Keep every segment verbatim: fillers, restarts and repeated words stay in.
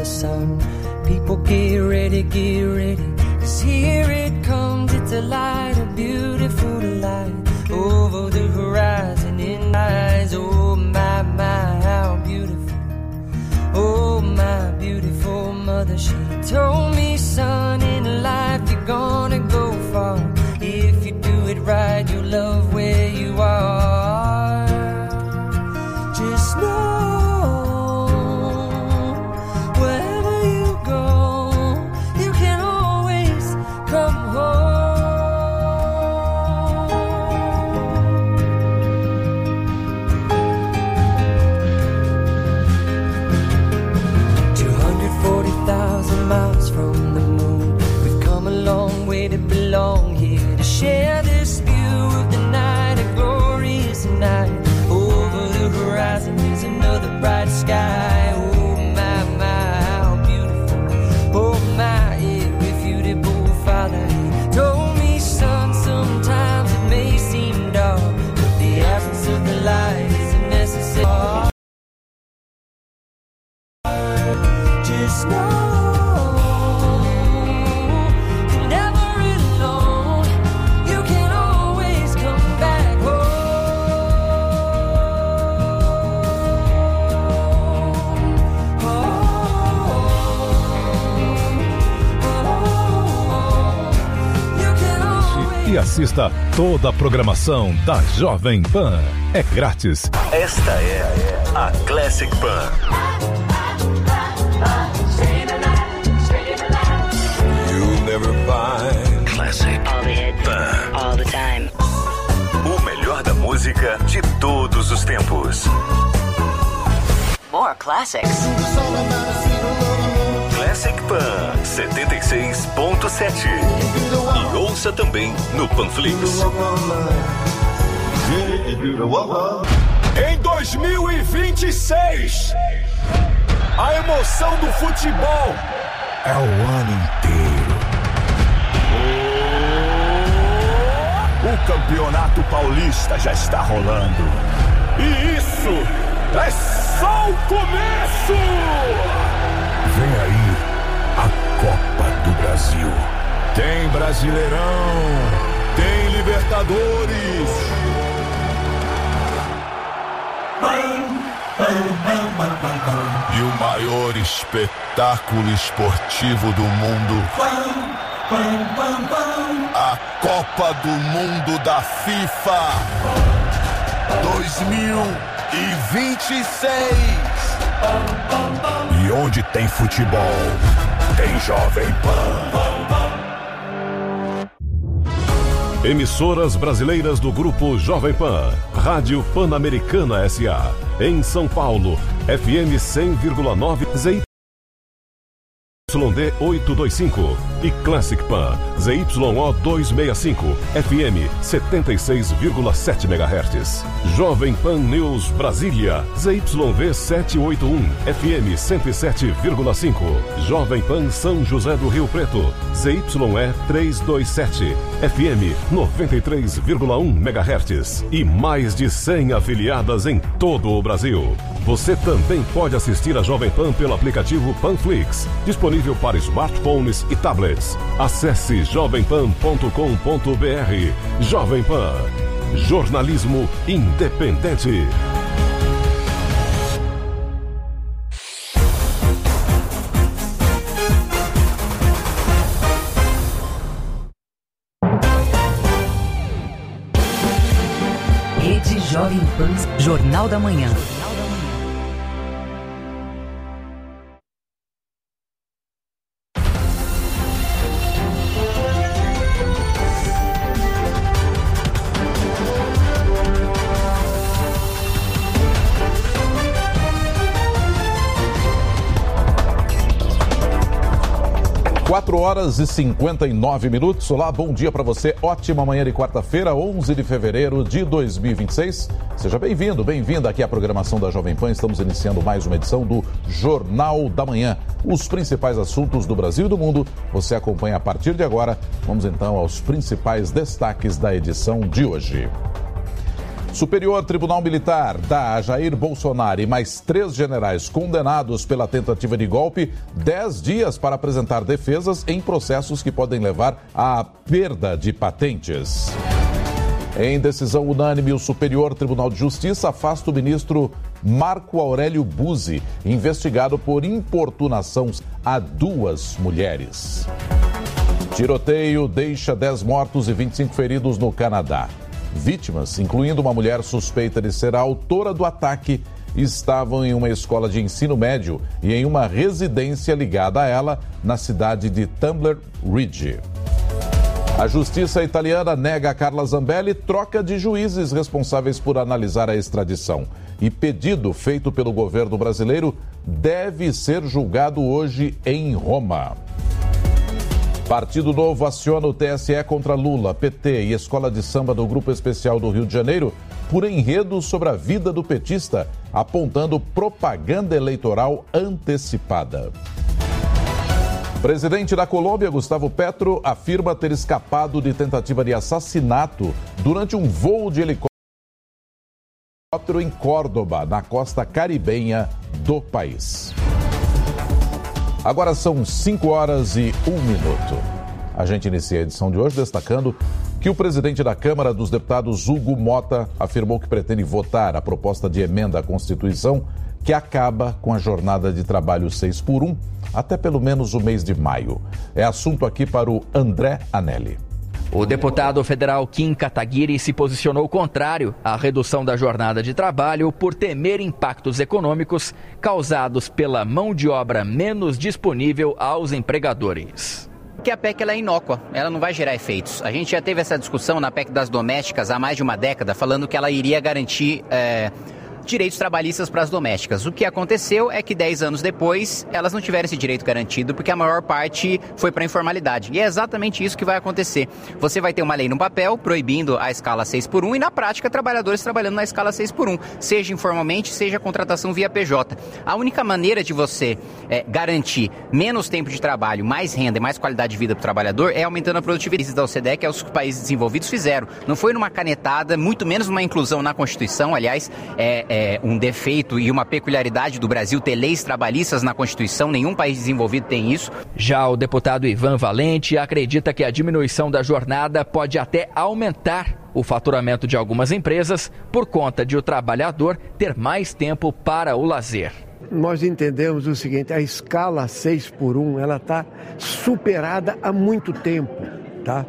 the sun. People get ready, get ready, 'cause here it comes. It's a light, a beautiful light, over the horizon in my eyes. Oh my, my, how beautiful. Oh my beautiful mother, she told me, son, in life you're gonna go far. If you do it right, you'll love where you are. Just know, wherever you go, you can always come home. two hundred forty thousand miles from the moon, we've come a long way to belong here, to share this view of the night, a glorious night. Over the horizon is another bright sky. Oh my, my, how beautiful. Oh my, irrefutable Father, he told me, son, sometimes it may seem dark, but the absence of the light is a necessary. Just know, you're never alone. You can always come back home. Oh, you can always. E assista toda a programação da Jovem Pan. É grátis. Esta é a Classic Pan. Never find Classic All the hits, Pan. all the time. O melhor da música de todos os tempos. More classics. Classic Pan setenta e seis ponto sete. E ouça também no Panflix. Em dois mil e vinte e seis, a emoção do futebol é o ano inteiro. O Campeonato Paulista já está rolando. E isso é só o começo! Vem aí a Copa do Brasil. Tem Brasileirão, tem Libertadores. E o maior espetáculo esportivo do mundo, a Copa do Mundo da FIFA dois mil e vinte e seis. E onde tem futebol, tem Jovem Pan. Emissoras brasileiras do Grupo Jovem Pan. Rádio Pan-Americana S A. Em São Paulo, F M cem vírgula nove Z Y D oitocentos e vinte e cinco e Classic Pan Z Y O duzentos e sessenta e cinco, F M setenta e seis vírgula sete megahertz. Jovem Pan News Brasília, Z Y V setecentos e oitenta e um, F M cento e sete vírgula cinco. Jovem Pan São José do Rio Preto, Z Y E trezentos e vinte e sete, F M noventa e três vírgula um megahertz. E mais de cem afiliadas em todo o Brasil. Você também pode assistir a Jovem Pan pelo aplicativo Panflix, disponível para smartphones e tablets. Acesse jovem pan ponto com ponto b r. Jovem Pan. Jornalismo independente. Rede Jovem Pan, Jornal da Manhã. quatro horas e cinquenta e nove minutos. Olá, bom dia para você. Ótima manhã de quarta-feira, onze de fevereiro de dois mil e vinte e seis. Seja bem-vindo, bem-vinda aqui à programação da Jovem Pan. Estamos iniciando mais uma edição do Jornal da Manhã. Os principais assuntos do Brasil e do mundo você acompanha a partir de agora. Vamos então aos principais destaques da edição de hoje. Superior Tribunal Militar dá a Jair Bolsonaro e mais três generais condenados pela tentativa de golpe dez dias para apresentar defesas em processos que podem levar à perda de patentes. Em decisão unânime, o Superior Tribunal de Justiça afasta o ministro Marco Aurélio Buzzi, investigado por importunação a duas mulheres. Tiroteio deixa dez mortos e vinte e cinco feridos no Canadá. Vítimas, incluindo uma mulher suspeita de ser a autora do ataque, estavam em uma escola de ensino médio e em uma residência ligada a ela na cidade de Tumbler Ridge. A justiça italiana nega a Carla Zambelli troca de juízes responsáveis por analisar a extradição. E pedido feito pelo governo brasileiro deve ser julgado hoje em Roma. Partido Novo aciona o T S E contra Lula, P T e Escola de Samba do Grupo Especial do Rio de Janeiro por enredo sobre a vida do petista, apontando propaganda eleitoral antecipada. Presidente da Colômbia, Gustavo Petro, afirma ter escapado de tentativa de assassinato durante um voo de helicóptero em Córdoba, na costa caribenha do país. Agora são cinco horas e um minuto. A gente inicia a edição de hoje destacando que o presidente da Câmara dos Deputados, Hugo Mota, afirmou que pretende votar a proposta de emenda à Constituição que acaba com a jornada de trabalho seis por um até pelo menos o mês de maio. É assunto aqui para o André Anelli. O deputado federal Kim Kataguiri se posicionou contrário à redução da jornada de trabalho por temer impactos econômicos causados pela mão de obra menos disponível aos empregadores. Que a P E C ela é inócua, ela não vai gerar efeitos. A gente já teve essa discussão na P E C das domésticas há mais de uma década, falando que ela iria garantir é, direitos trabalhistas para as domésticas. O que aconteceu é que dez anos depois elas não tiveram esse direito garantido porque a maior parte foi para a informalidade. E é exatamente isso que vai acontecer. Você vai ter uma lei no papel proibindo a escala seis por um e na prática trabalhadores trabalhando na escala seis por um, seja informalmente, seja contratação via P J. A única maneira de você é, garantir menos tempo de trabalho, mais renda e mais qualidade de vida para o trabalhador é aumentando a produtividade da O C D E, que é os que os países desenvolvidos fizeram. Não foi numa canetada, muito menos numa inclusão na Constituição, aliás, é, é um defeito e uma peculiaridade do Brasil ter leis trabalhistas na Constituição, nenhum país desenvolvido tem isso. Já o deputado Ivan Valente acredita que a diminuição da jornada pode até aumentar o faturamento de algumas empresas por conta de o trabalhador ter mais tempo para o lazer. Nós entendemos o seguinte, a escala seis por um, ela está superada há muito tempo, tá?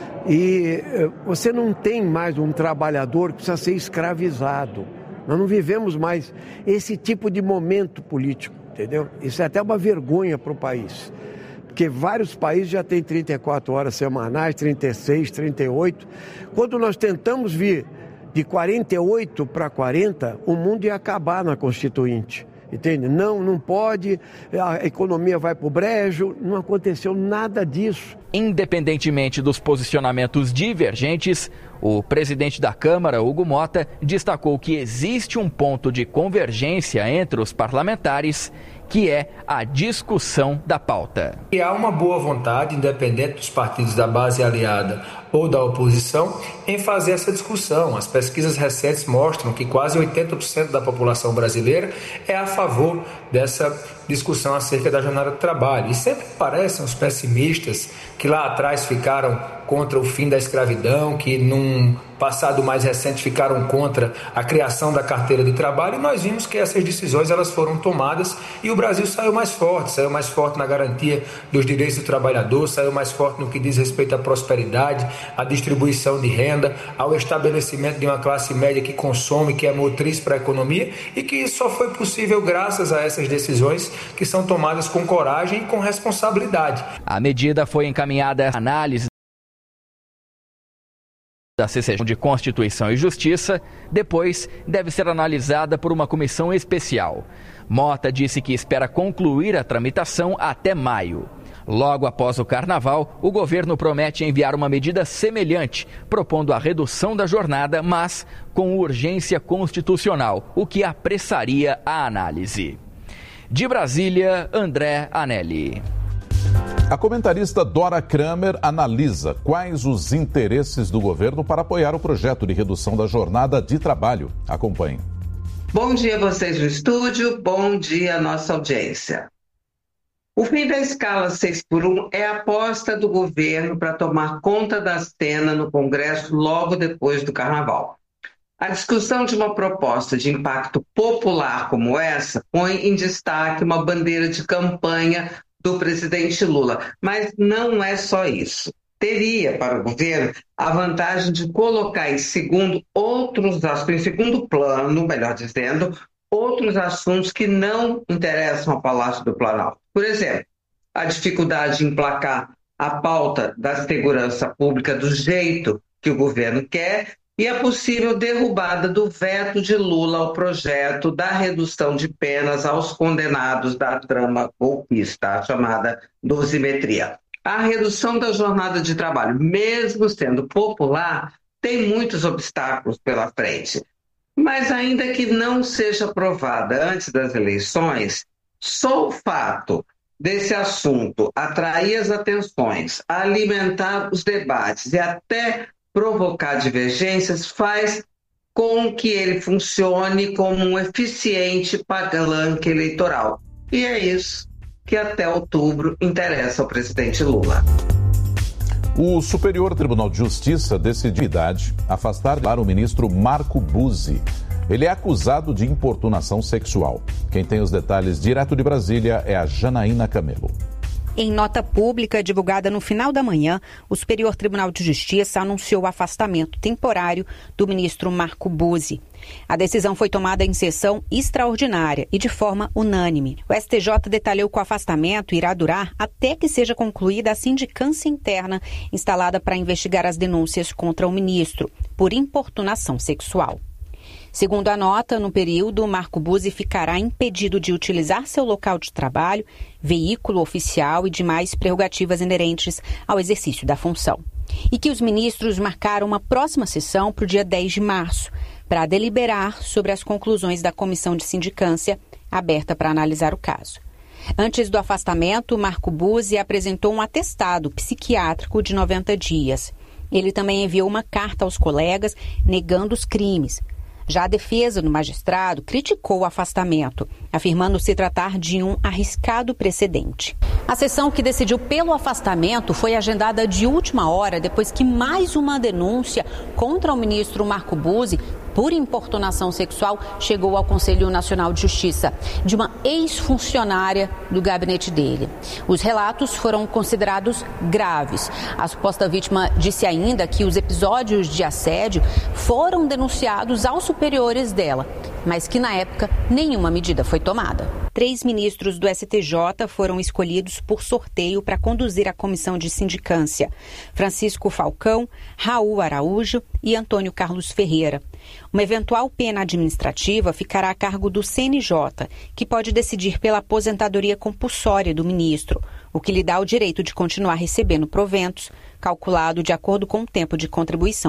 E você não tem mais um trabalhador que precisa ser escravizado. Nós não vivemos mais esse tipo de momento político, entendeu? Isso é até uma vergonha para o país. Porque vários países já têm trinta e quatro horas semanais, trinta e seis, trinta e oito. Quando nós tentamos vir de quarenta e oito para quarenta, o mundo ia acabar na Constituinte. Entende? Não, não pode, a economia vai para o brejo, não aconteceu nada disso. Independentemente dos posicionamentos divergentes, o presidente da Câmara, Hugo Mota, destacou que existe um ponto de convergência entre os parlamentares, que é a discussão da pauta. E há uma boa vontade, independente dos partidos da base aliada ou da oposição, em fazer essa discussão. As pesquisas recentes mostram que quase oitenta por cento da população brasileira é a favor dessa discussão acerca da jornada de trabalho. E sempre parecem os pessimistas que lá atrás ficaram contra o fim da escravidão, que num passado mais recente ficaram contra a criação da carteira de trabalho, e nós vimos que essas decisões elas foram tomadas e o Brasil saiu mais forte, saiu mais forte na garantia dos direitos do trabalhador, saiu mais forte no que diz respeito à prosperidade, à distribuição de renda, ao estabelecimento de uma classe média que consome, que é motriz para a economia, e que isso só foi possível graças a essas decisões que são tomadas com coragem e com responsabilidade. A medida foi encaminhada à análise da C C J de Constituição e Justiça, depois deve ser analisada por uma comissão especial. Mota disse que espera concluir a tramitação até maio. Logo após o Carnaval, o governo promete enviar uma medida semelhante, propondo a redução da jornada, mas com urgência constitucional, o que apressaria a análise. De Brasília, André Anelli. A comentarista Dora Kramer analisa quais os interesses do governo para apoiar o projeto de redução da jornada de trabalho. Acompanhe. Bom dia a vocês no estúdio, bom dia à nossa audiência. O fim da escala seis por um é a aposta do governo para tomar conta da cena no Congresso logo depois do Carnaval. A discussão de uma proposta de impacto popular como essa põe em destaque uma bandeira de campanha do presidente Lula, mas não é só isso. Teria para o governo a vantagem de colocar em segundo outros em segundo plano, melhor dizendo, outros assuntos que não interessam ao Palácio do Planalto. Por exemplo, a dificuldade de emplacar a pauta da segurança pública do jeito que o governo quer e a possível derrubada do veto de Lula ao projeto da redução de penas aos condenados da trama golpista, a chamada dosimetria. A redução da jornada de trabalho, mesmo sendo popular, tem muitos obstáculos pela frente. Mas ainda que não seja aprovada antes das eleições, só o fato desse assunto atrair as atenções, alimentar os debates e até provocar divergências faz com que ele funcione como um eficiente palanque eleitoral. E é isso que até outubro interessa ao presidente Lula. O Superior Tribunal de Justiça decidiu afastar o ministro Marco Buzzi. Ele é acusado de importunação sexual. Quem tem os detalhes direto de Brasília é a Janaína Camelo. Em nota pública divulgada no final da manhã, o Superior Tribunal de Justiça anunciou o afastamento temporário do ministro Marco Buzzi. A decisão foi tomada em sessão extraordinária e de forma unânime. O S T J detalhou que o afastamento irá durar até que seja concluída a sindicância interna instalada para investigar as denúncias contra o ministro por importunação sexual. Segundo a nota, no período, Marco Buzzi ficará impedido de utilizar seu local de trabalho, veículo oficial e demais prerrogativas inerentes ao exercício da função. E que os ministros marcaram uma próxima sessão para o dia dez de março, para deliberar sobre as conclusões da comissão de sindicância aberta para analisar o caso. Antes do afastamento, Marco Buzzi apresentou um atestado psiquiátrico de noventa dias. Ele também enviou uma carta aos colegas negando os crimes. Já a defesa do magistrado criticou o afastamento, afirmando se tratar de um arriscado precedente. A sessão que decidiu pelo afastamento foi agendada de última hora, depois que mais uma denúncia contra o ministro Marco Buzzi por importunação sexual chegou ao Conselho Nacional de Justiça, de uma ex-funcionária do gabinete dele. Os relatos foram considerados graves. A suposta vítima disse ainda que os episódios de assédio foram denunciados aos superiores dela, mas que na época nenhuma medida foi tomada. Três ministros do S T J foram escolhidos por sorteio para conduzir a comissão de sindicância: Francisco Falcão, Raul Araújo e Antônio Carlos Ferreira. Uma eventual pena administrativa ficará a cargo do C N J, que pode decidir pela aposentadoria compulsória do ministro, o que lhe dá o direito de continuar recebendo proventos, calculado de acordo com o tempo de contribuição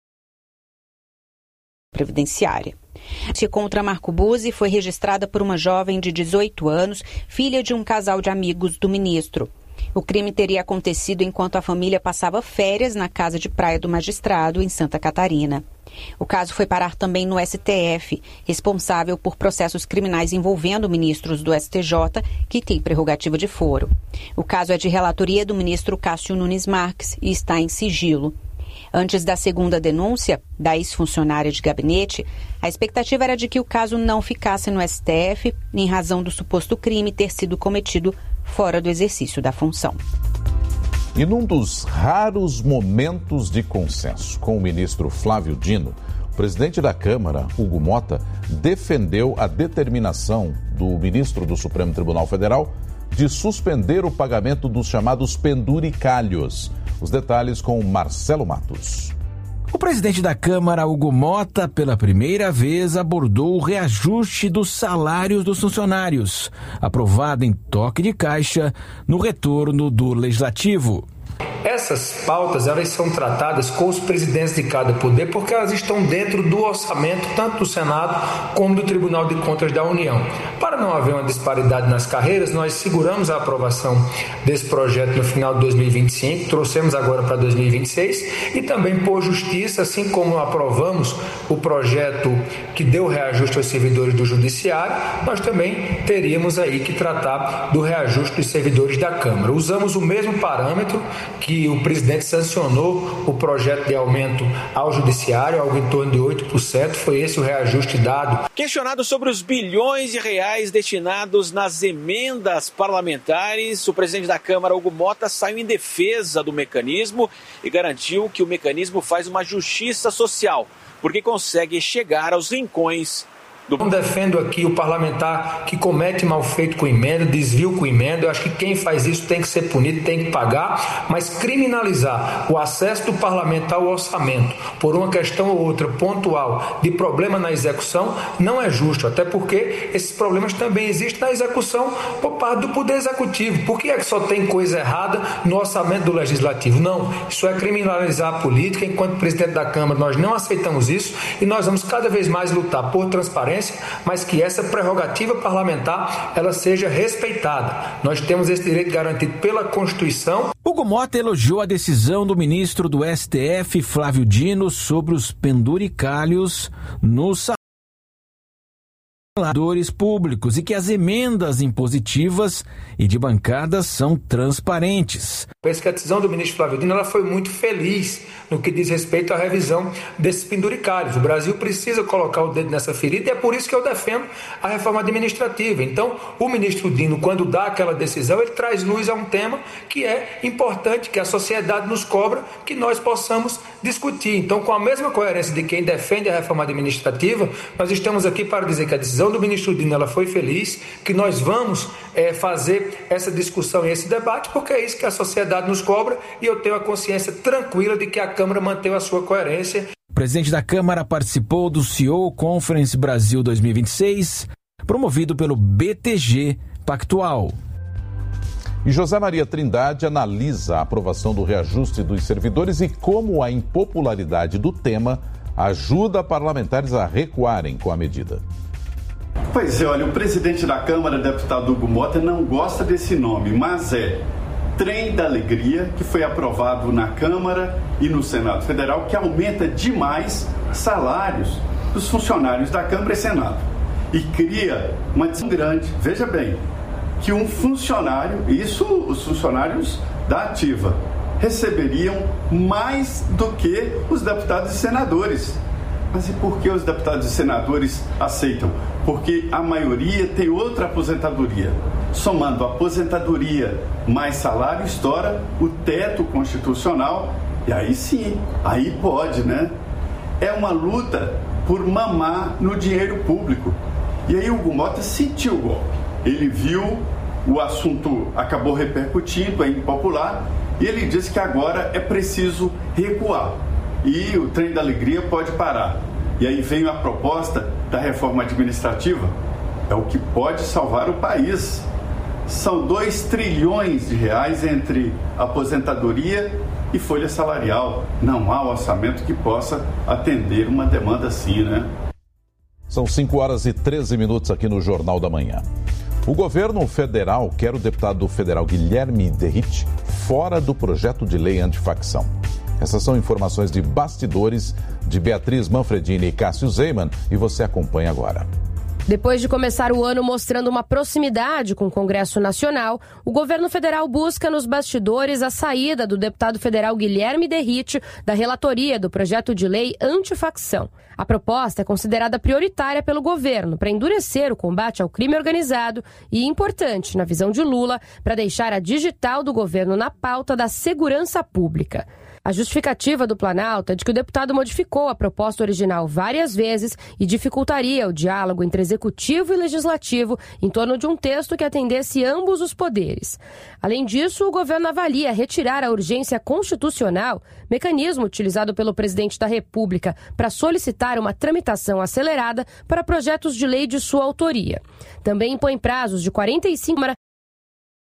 previdenciária. A contra Marco Buzzi foi registrada por uma jovem de dezoito anos, filha de um casal de amigos do ministro. O crime teria acontecido enquanto a família passava férias na casa de praia do magistrado, em Santa Catarina. O caso foi parar também no S T F, responsável por processos criminais envolvendo ministros do S T J, que tem prerrogativa de foro. O caso é de relatoria do ministro Cássio Nunes Marques e está em sigilo. Antes da segunda denúncia, da ex-funcionária de gabinete, a expectativa era de que o caso não ficasse no S T F, em razão do suposto crime ter sido cometido fora do exercício da função. E num dos raros momentos de consenso com o ministro Flávio Dino, o presidente da Câmara, Hugo Motta, defendeu a determinação do ministro do Supremo Tribunal Federal de suspender o pagamento dos chamados penduricalhos. Os detalhes com Marcelo Matos. O presidente da Câmara, Hugo Motta, pela primeira vez abordou o reajuste dos salários dos funcionários, aprovado em toque de caixa no retorno do Legislativo. Essas pautas, elas são tratadas com os presidentes de cada poder porque elas estão dentro do orçamento, tanto do Senado como do Tribunal de Contas da União. Para não haver uma disparidade nas carreiras, nós seguramos a aprovação desse projeto no final de dois mil e vinte e cinco, trouxemos agora para dois mil e vinte e seis e também por justiça, assim como aprovamos o projeto que deu reajuste aos servidores do Judiciário, nós também teríamos aí que tratar do reajuste dos servidores da Câmara. Usamos o mesmo parâmetro que que o presidente sancionou o projeto de aumento ao judiciário, algo em torno de oito por cento, foi esse o reajuste dado. Questionado sobre os bilhões de reais destinados nas emendas parlamentares, o presidente da Câmara, Hugo Mota, saiu em defesa do mecanismo e garantiu que o mecanismo faz uma justiça social, porque consegue chegar aos rincões. Não defendo aqui o parlamentar que comete mal feito com emenda, desvio com emenda. Eu acho que quem faz isso tem que ser punido, tem que pagar, mas criminalizar o acesso do parlamentar ao orçamento por uma questão ou outra pontual de problema na execução não é justo, até porque esses problemas também existem na execução por parte do Poder Executivo. Por que é que só tem coisa errada no orçamento do Legislativo? Não, isso é criminalizar a política. Enquanto presidente da Câmara, nós não aceitamos isso e nós vamos cada vez mais lutar por transparência, mas que essa prerrogativa parlamentar ela seja respeitada. Nós temos esse direito garantido pela Constituição. Hugo Mota elogiou a decisão do ministro do S T F, Flávio Dino, sobre os penduricalhos nos salários públicos e que as emendas impositivas e de bancadas são transparentes. Penso que a decisão do ministro Flávio Dino ela foi muito feliz no que diz respeito à revisão desses penduricalhos. O Brasil precisa colocar o dedo nessa ferida e é por isso que eu defendo a reforma administrativa. Então, o ministro Dino, quando dá aquela decisão, ele traz luz a um tema que é importante, que a sociedade nos cobra, que nós possamos discutir. Então, com a mesma coerência de quem defende a reforma administrativa, nós estamos aqui para dizer que a decisão do ministro Dino ela foi feliz, que nós vamos é, fazer essa discussão e esse debate, porque é isso que a sociedade nos cobra e eu tenho a consciência tranquila de que a Câmara manteve a sua coerência. O presidente da Câmara participou do C E O Conference Brasil dois mil e vinte e seis, promovido pelo B T G Pactual. E José Maria Trindade analisa a aprovação do reajuste dos servidores e como a impopularidade do tema ajuda parlamentares a recuarem com a medida. Pois é, olha, o presidente da Câmara, deputado Hugo Mota, não gosta desse nome, mas é Trem da Alegria, que foi aprovado na Câmara e no Senado Federal, que aumenta demais salários dos funcionários da Câmara e Senado. E cria uma discussão grande, veja bem, que um funcionário, isso os funcionários da ativa, receberiam mais do que os deputados e senadores. Mas e por que os deputados e senadores aceitam? Porque a maioria tem outra aposentadoria. Somando a aposentadoria mais salário, estoura o teto constitucional e aí sim, aí pode, né? É uma luta por mamar no dinheiro público. E aí o Hugo Mota sentiu o golpe. Ele viu, o assunto acabou repercutindo, é impopular, e ele disse que agora é preciso recuar. E o Trem da Alegria pode parar. E aí vem a proposta da reforma administrativa. É o que pode salvar o país. São dois trilhões de reais entre aposentadoria e folha salarial. Não há orçamento que possa atender uma demanda assim, né? São cinco horas e treze minutos aqui no Jornal da Manhã. O governo federal quer o deputado federal Guilherme Derrite fora do projeto de lei antifacção. Essas são informações de bastidores de Beatriz Manfredini e Cássio Zeiman e você acompanha agora. Depois de começar o ano mostrando uma proximidade com o Congresso Nacional, o governo federal busca nos bastidores a saída do deputado federal Guilherme Derrite da relatoria do projeto de lei antifacção. A proposta é considerada prioritária pelo governo para endurecer o combate ao crime organizado e importante, na visão de Lula, para deixar a digital do governo na pauta da segurança pública. A justificativa do Planalto é de que o deputado modificou a proposta original várias vezes e dificultaria o diálogo entre executivo e legislativo em torno de um texto que atendesse ambos os poderes. Além disso, o governo avalia retirar a urgência constitucional, mecanismo utilizado pelo presidente da República para solicitar uma tramitação acelerada para projetos de lei de sua autoria. Também impõe prazos de quarenta e cinco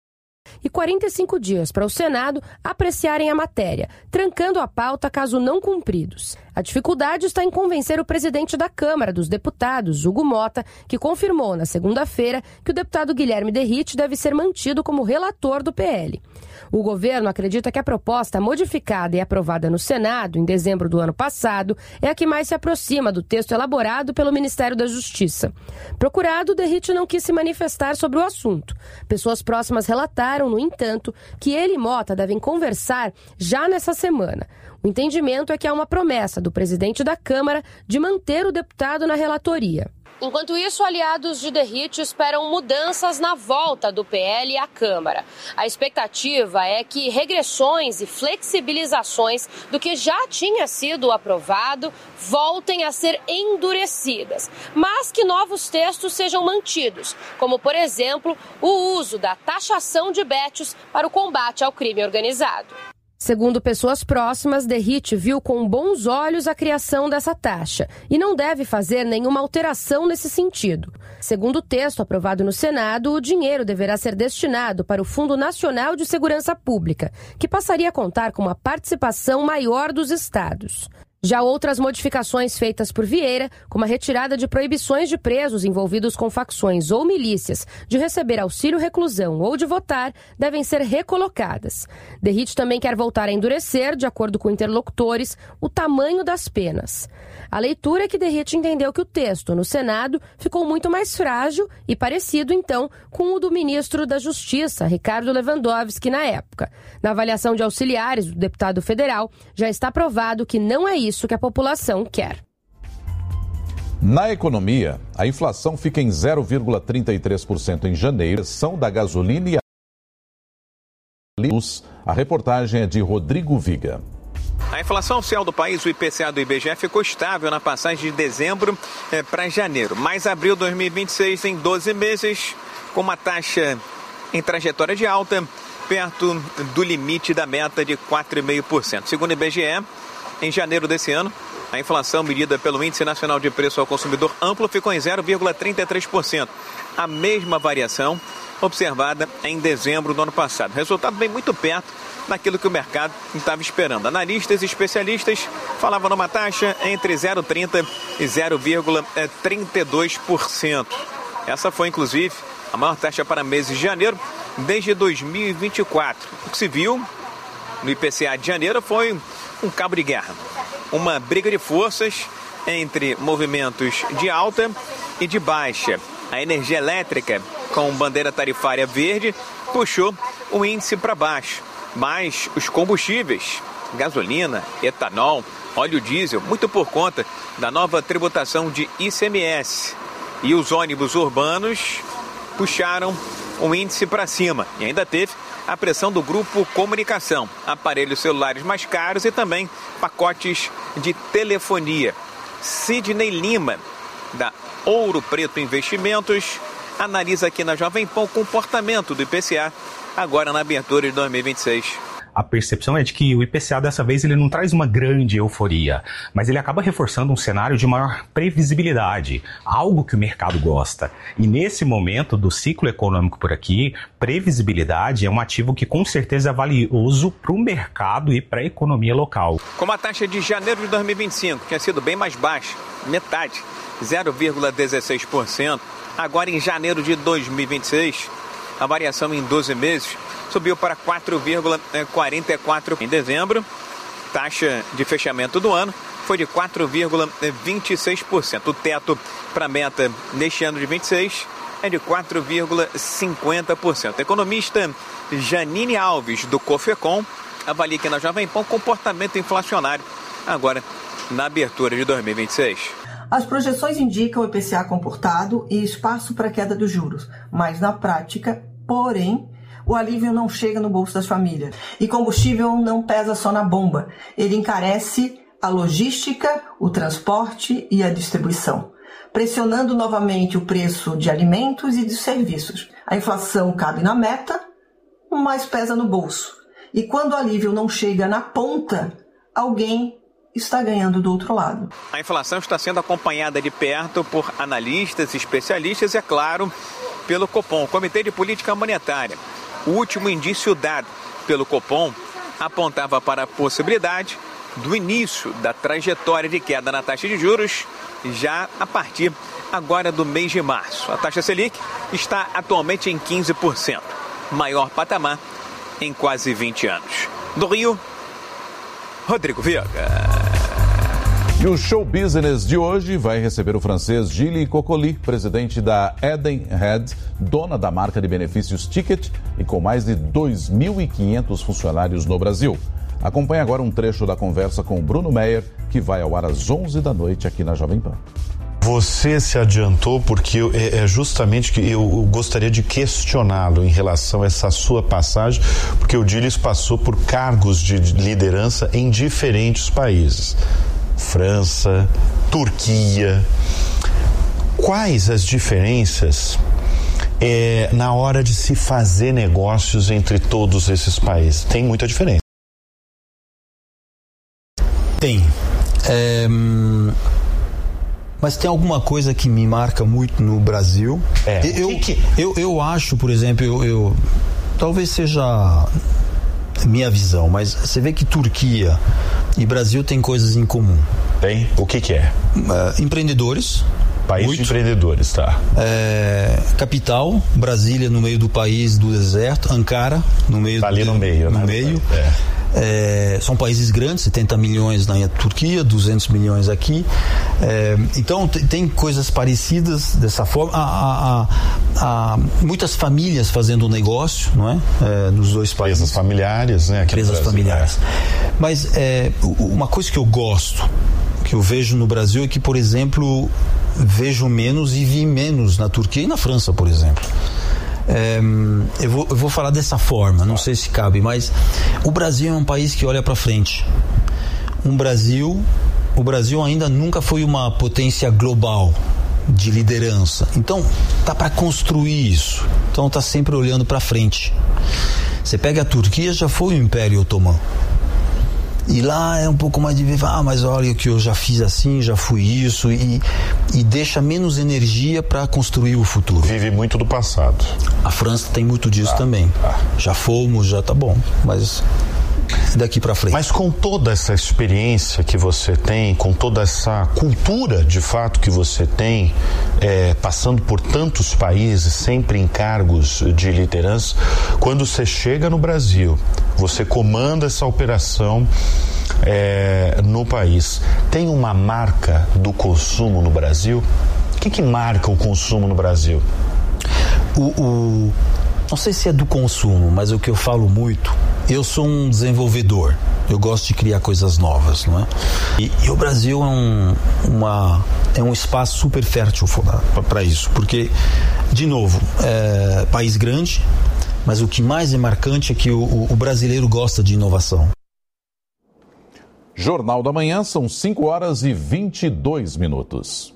e quarenta e cinco dias para o Senado apreciarem a matéria, trancando a pauta caso não cumpridos. A dificuldade está em convencer o presidente da Câmara dos Deputados, Hugo Mota, que confirmou na segunda-feira que o deputado Guilherme Derrite deve ser mantido como relator do P L. O governo acredita que a proposta modificada e aprovada no Senado em dezembro do ano passado é a que mais se aproxima do texto elaborado pelo Ministério da Justiça. Procurado, Derrite não quis se manifestar sobre o assunto. Pessoas próximas relataram, no entanto, que ele e Mota devem conversar já nessa semana. O entendimento é que há uma promessa do presidente da Câmara de manter o deputado na relatoria. Enquanto isso, aliados de Derrite esperam mudanças na volta do P L à Câmara. A expectativa é que regressões e flexibilizações do que já tinha sido aprovado voltem a ser endurecidas, mas que novos textos sejam mantidos, como, por exemplo, o uso da taxação de betes para o combate ao crime organizado. Segundo pessoas próximas, Derrite viu com bons olhos a criação dessa taxa e não deve fazer nenhuma alteração nesse sentido. Segundo o texto aprovado no Senado, o dinheiro deverá ser destinado para o Fundo Nacional de Segurança Pública, que passaria a contar com uma participação maior dos estados. Já outras modificações feitas por Vieira, como a retirada de proibições de presos envolvidos com facções ou milícias de receber auxílio reclusão ou de votar, devem ser recolocadas. Derrite também quer voltar a endurecer, de acordo com interlocutores, o tamanho das penas. A leitura é que Derrite entendeu que o texto no Senado ficou muito mais frágil e parecido, então, com o do ministro da Justiça, Ricardo Lewandowski, na época. Na avaliação de auxiliares do deputado federal, já está provado que não é isso que a população quer. Na economia, a inflação fica em zero vírgula trinta e três por cento em janeiro, são da gasolina e a luz. A reportagem é de Rodrigo Viga. A inflação oficial do país, o I P C A do I B G E, ficou estável na passagem de dezembro eh, para janeiro, mas abril de dois mil e vinte e seis, em doze meses, com uma taxa em trajetória de alta, perto do limite da meta de quatro vírgula cinco por cento. Segundo o I B G E, em janeiro desse ano, a inflação medida pelo Índice Nacional de Preço ao Consumidor Amplo ficou em zero vírgula trinta e três por cento, a mesma variação observada em dezembro do ano passado. Resultado bem muito perto daquilo que o mercado estava esperando. Analistas e especialistas falavam numa taxa entre zero vírgula trinta por cento e zero vírgula trinta e dois por cento. Essa foi, inclusive, a maior taxa para meses de janeiro desde dois mil e vinte e quatro. O que se viu no I P C A de janeiro foi um cabo de guerra, uma briga de forças entre movimentos de alta e de baixa. A energia elétrica, com bandeira tarifária verde, puxou o índice para baixo, mas os combustíveis, gasolina, etanol, óleo diesel, muito por conta da nova tributação de I C M S, e os ônibus urbanos puxaram o índice para cima. E ainda teve a pressão do grupo Comunicação, aparelhos celulares mais caros e também pacotes de telefonia. Sidney Lima, da Ouro Preto Investimentos, analisa aqui na Jovem Pan o comportamento do I P C A agora na abertura de dois mil e vinte e seis. A percepção é de que o I P C A dessa vez ele não traz uma grande euforia, mas ele acaba reforçando um cenário de maior previsibilidade, algo que o mercado gosta. E nesse momento do ciclo econômico por aqui, previsibilidade é um ativo que com certeza é valioso para o mercado e para a economia local. Como a taxa de janeiro de dois mil e vinte e cinco tinha sido bem mais baixa, metade, zero vírgula dezesseis por cento, agora em janeiro de dois mil e vinte e seis, a variação em doze meses subiu para quatro vírgula quarenta e quatro por cento. Em dezembro, taxa de fechamento do ano foi de quatro vírgula vinte e seis por cento. O teto para a meta neste ano de vinte e seis é de quatro vírgula cinquenta por cento. A economista Janine Alves, do Cofecom, avalia aqui na Jovem Pan o comportamento inflacionário agora na abertura de dois mil e vinte e seis. As projeções indicam o I P C A comportado e espaço para queda dos juros, mas na prática, porém, o alívio não chega no bolso das famílias. E combustível não pesa só na bomba, ele encarece a logística, o transporte e a distribuição, pressionando novamente o preço de alimentos e de serviços. A inflação cabe na meta, mas pesa no bolso. E quando o alívio não chega na ponta, alguém está ganhando do outro lado. A inflação está sendo acompanhada de perto por analistas e especialistas e, é claro, pelo Copom, Comitê de Política Monetária. O último indício dado pelo Copom apontava para a possibilidade do início da trajetória de queda na taxa de juros já a partir agora do mês de março. A taxa Selic está atualmente em quinze por cento, maior patamar em quase vinte anos. Do Rio, Rodrigo Viega. E o show business de hoje vai receber o francês Gilles Coccoli, presidente da Edenred, dona da marca de benefícios Ticket e com mais de dois mil e quinhentos funcionários no Brasil. Acompanhe agora um trecho da conversa com o Bruno Meyer, que vai ao ar às onze da noite aqui na Jovem Pan. Você se adiantou porque é justamente que eu gostaria de questioná-lo em relação a essa sua passagem, porque o Gilles passou por cargos de liderança em diferentes países. França, Turquia. Quais as diferenças é, na hora de se fazer negócios entre todos esses países? Tem muita diferença. Tem. É, mas tem alguma coisa que me marca muito no Brasil. É, eu, que que... eu, eu acho, por exemplo, eu, eu talvez seja minha visão, mas você vê que Turquia e Brasil tem coisas em comum. Tem? O que que é? Uh, empreendedores. País muito. De empreendedores, tá. É, capital, Brasília no meio do país, do deserto, Ankara no meio. Tá ali do, no meio, no né? meio. É. É, são países grandes, setenta milhões na Turquia, duzentos milhões aqui. É, então t- tem coisas parecidas dessa forma. Há, há, há, há muitas famílias fazendo negócio, não é? É, nos dois países. Empresas familiares, né? Aqui Empresas familiares. É. Mas é, uma coisa que eu gosto, que eu vejo no Brasil é que, por exemplo, vejo menos e vi menos na Turquia e na França, por exemplo. É, eu, vou, eu vou falar dessa forma, não sei se cabe, mas o Brasil é um país que olha para frente. Um Brasil, o Brasil ainda nunca foi uma potência global de liderança. Então, tá para construir isso. Então, tá sempre olhando para frente. Você pega a Turquia, já foi o Império Otomano. E lá é um pouco mais de ver, ah, mas olha que eu já fiz assim, já fui isso, e, e deixa menos energia para construir o futuro. Vive muito do passado. A França tem muito disso ah, também. Ah. Já fomos, já tá bom, mas daqui para frente. Mas com toda essa experiência que você tem, com toda essa cultura de fato que você tem, é, passando por tantos países, sempre em cargos de liderança, quando você chega no Brasil, você comanda essa operação é, no país, tem uma marca do consumo no Brasil? O que que marca o consumo no Brasil? O, o, não sei se é do consumo, mas o que eu falo muito, eu sou um desenvolvedor, eu gosto de criar coisas novas, não é? E, e o Brasil é um, uma, é um espaço super fértil para isso, porque, de novo, é país grande, mas o que mais é marcante é que o, o brasileiro gosta de inovação. Jornal da Manhã, são cinco horas e vinte e dois minutos.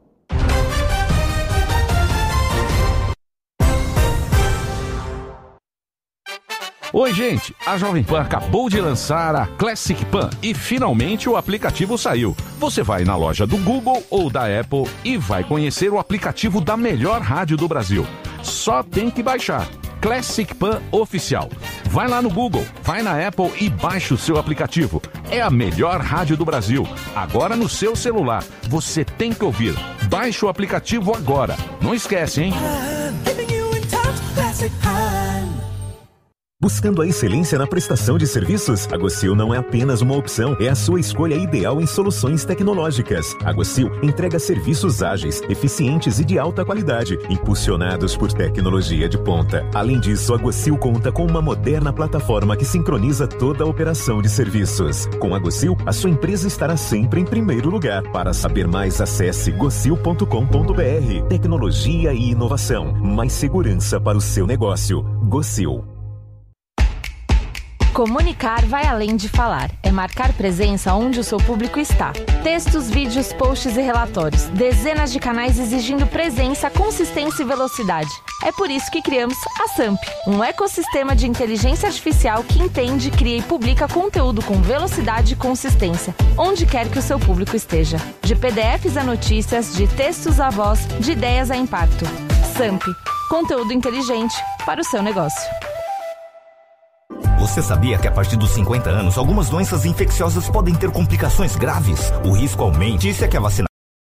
Oi, gente! A Jovem Pan acabou de lançar a Classic Pan e finalmente o aplicativo saiu. Você vai na loja do Google ou da Apple e vai conhecer o aplicativo da melhor rádio do Brasil. Só tem que baixar. Classic Pan Oficial. Vai lá no Google, vai na Apple e baixa o seu aplicativo. É a melhor rádio do Brasil. Agora no seu celular. Você tem que ouvir. Baixe o aplicativo agora. Não esquece, hein? Buscando a excelência na prestação de serviços? A Gocil não é apenas uma opção, é a sua escolha ideal em soluções tecnológicas. A Gocil entrega serviços ágeis, eficientes e de alta qualidade, impulsionados por tecnologia de ponta. Além disso, a Gocil conta com uma moderna plataforma que sincroniza toda a operação de serviços. Com a Gocil, a sua empresa estará sempre em primeiro lugar. Para saber mais, acesse gocil ponto com ponto br. Tecnologia e inovação. Mais segurança para o seu negócio. Gocil. Comunicar vai além de falar. É marcar presença onde o seu público está. Textos, vídeos, posts e relatórios. Dezenas de canais exigindo presença, consistência e velocidade. É por isso que criamos a Samp, um ecossistema de inteligência artificial que entende, cria e publica conteúdo com velocidade e consistência, onde quer que o seu público esteja. De P D Fs a notícias, de textos a voz, de ideias a impacto. Samp, conteúdo inteligente para o seu negócio. Você sabia que a partir dos cinquenta anos, algumas doenças infecciosas podem ter complicações graves? O risco aumenta. Isso é que a vacina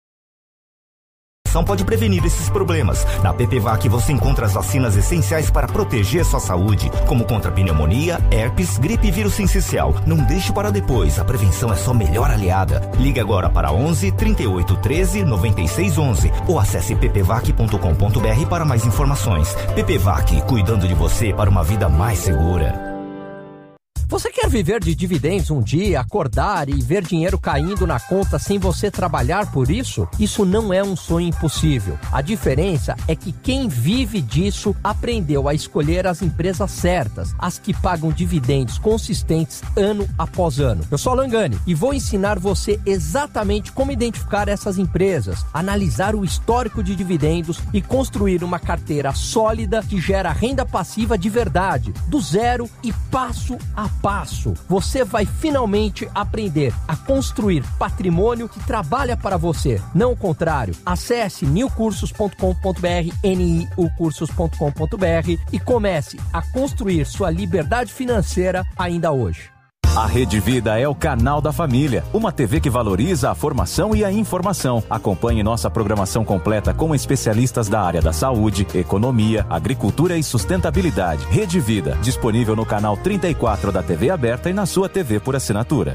pode prevenir esses problemas. Na P P V A C você encontra as vacinas essenciais para proteger sua saúde, como contra pneumonia, herpes, gripe e vírus sincicial. Não deixe para depois, a prevenção é sua melhor aliada. Ligue agora para onze, trinta e oito, treze, noventa e seis, onze ou acesse p p vac ponto com ponto b r para mais informações. P P V A C, cuidando de você para uma vida mais segura. Você quer viver de dividendos um dia, acordar e ver dinheiro caindo na conta sem você trabalhar por isso? Isso não é um sonho impossível. A diferença é que quem vive disso aprendeu a escolher as empresas certas, as que pagam dividendos consistentes ano após ano. Eu sou Langani e vou ensinar você exatamente como identificar essas empresas, analisar o histórico de dividendos e construir uma carteira sólida que gera renda passiva de verdade, do zero e passo a passo. Você vai finalmente aprender a construir patrimônio que trabalha para você, não o contrário. Acesse new cursos ponto com ponto b r, n i u cursos ponto com ponto b r e comece a construir sua liberdade financeira ainda hoje. A Rede Vida é o canal da família, uma T V que valoriza a formação e a informação. Acompanhe nossa programação completa com especialistas da área da saúde, economia, agricultura e sustentabilidade. Rede Vida, disponível no canal trinta e quatro da T V aberta e na sua T V por assinatura.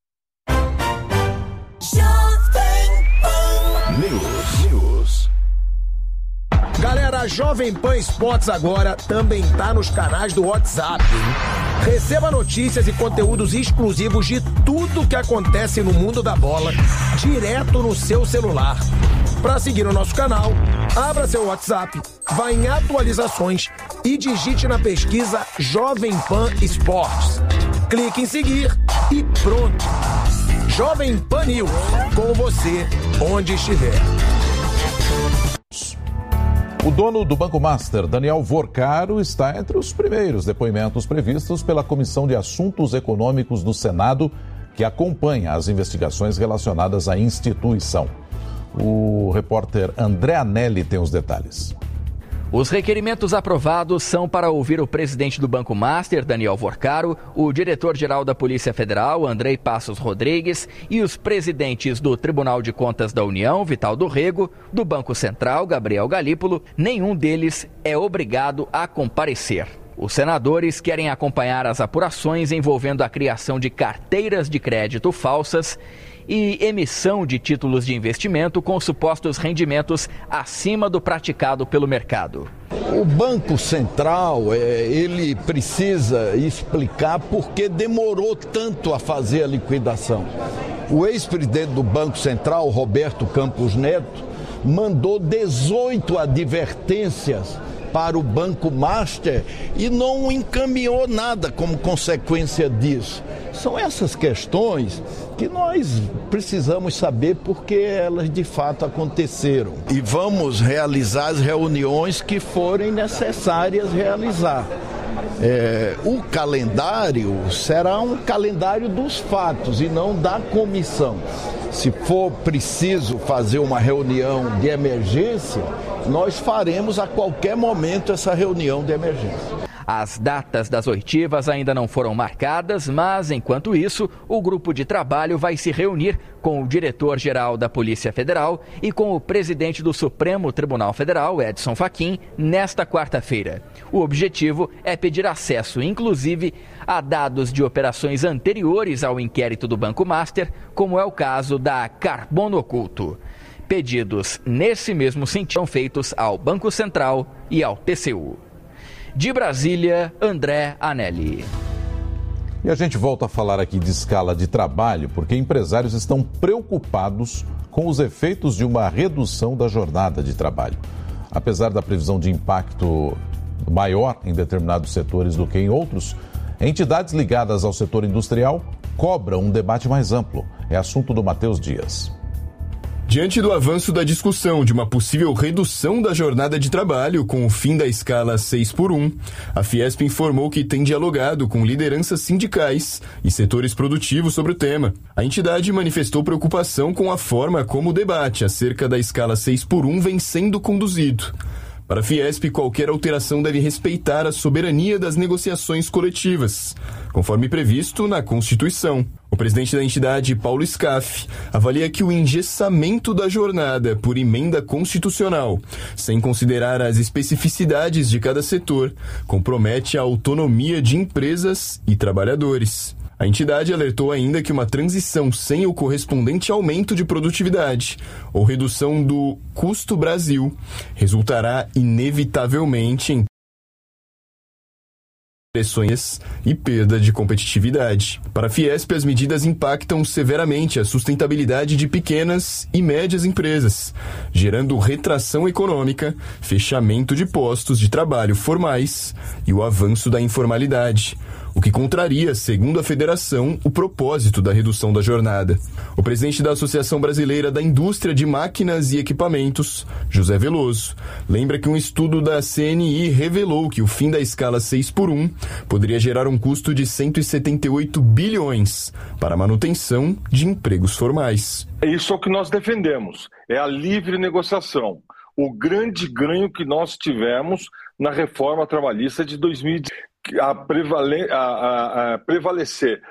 News. News. Galera, a Jovem Pan Esportes agora também tá nos canais do WhatsApp, hein? Receba notícias e conteúdos exclusivos de tudo que acontece no mundo da bola, direto no seu celular. Para seguir o nosso canal, abra seu WhatsApp, vá em atualizações e digite na pesquisa Jovem Pan Esportes. Clique em seguir e pronto. Jovem Pan News, com você, onde estiver. O dono do Banco Master, Daniel Vorcaro, está entre os primeiros depoimentos previstos pela Comissão de Assuntos Econômicos do Senado, que acompanha as investigações relacionadas à instituição. O repórter André Anelli tem os detalhes. Os requerimentos aprovados são para ouvir o presidente do Banco Master, Daniel Vorcaro, o diretor-geral da Polícia Federal, Andrei Passos Rodrigues, e os presidentes do Tribunal de Contas da União, Vital do Rego, do Banco Central, Gabriel Galípolo. Nenhum deles é obrigado a comparecer. Os senadores querem acompanhar as apurações envolvendo a criação de carteiras de crédito falsas e emissão de títulos de investimento com supostos rendimentos acima do praticado pelo mercado. O Banco Central, é, ele precisa explicar por que demorou tanto a fazer a liquidação. O ex-presidente do Banco Central, Roberto Campos Neto, mandou dezoito advertências para o Banco Master e não encaminhou nada como consequência disso. São essas questões que nós precisamos saber porque elas de fato aconteceram. E vamos realizar as reuniões que forem necessárias realizar. É, o calendário será um calendário dos fatos e não da comissão. Se for preciso fazer uma reunião de emergência, nós faremos a qualquer momento essa reunião de emergência. As datas das oitivas ainda não foram marcadas, mas, enquanto isso, o grupo de trabalho vai se reunir com o diretor-geral da Polícia Federal e com o presidente do Supremo Tribunal Federal, Edson Fachin, nesta quarta-feira. O objetivo é pedir acesso, inclusive, a dados de operações anteriores ao inquérito do Banco Master, como é o caso da Carbono Oculto. Pedidos nesse mesmo sentido são feitos ao Banco Central e ao T C U. De Brasília, André Anelli. E a gente volta a falar aqui de escala de trabalho, porque empresários estão preocupados com os efeitos de uma redução da jornada de trabalho. Apesar da previsão de impacto maior em determinados setores do que em outros, entidades ligadas ao setor industrial cobram um debate mais amplo. É assunto do Matheus Dias. Diante do avanço da discussão de uma possível redução da jornada de trabalho com o fim da escala seis por um, a Fiesp informou que tem dialogado com lideranças sindicais e setores produtivos sobre o tema. A entidade manifestou preocupação com a forma como o debate acerca da escala seis por um vem sendo conduzido. Para a Fiesp, qualquer alteração deve respeitar a soberania das negociações coletivas, conforme previsto na Constituição. O presidente da entidade, Paulo Scaff, avalia que o engessamento da jornada por emenda constitucional, sem considerar as especificidades de cada setor, compromete a autonomia de empresas e trabalhadores. A entidade alertou ainda que uma transição sem o correspondente aumento de produtividade ou redução do custo Brasil resultará inevitavelmente em pressões e perda de competitividade. Para a Fiesp, as medidas impactam severamente a sustentabilidade de pequenas e médias empresas, gerando retração econômica, fechamento de postos de trabalho formais e o avanço da informalidade, o que contraria, segundo a federação, o propósito da redução da jornada. O presidente da Associação Brasileira da Indústria de Máquinas e Equipamentos, José Veloso, lembra que um estudo da C N I revelou que o fim da escala seis por um poderia gerar um custo de cento e setenta e oito bilhões para a manutenção de empregos formais. Isso é o que nós defendemos, é a livre negociação. O grande ganho que nós tivemos na reforma trabalhista de dois mil e dezesseis. A, prevale, a, a, a prevalecer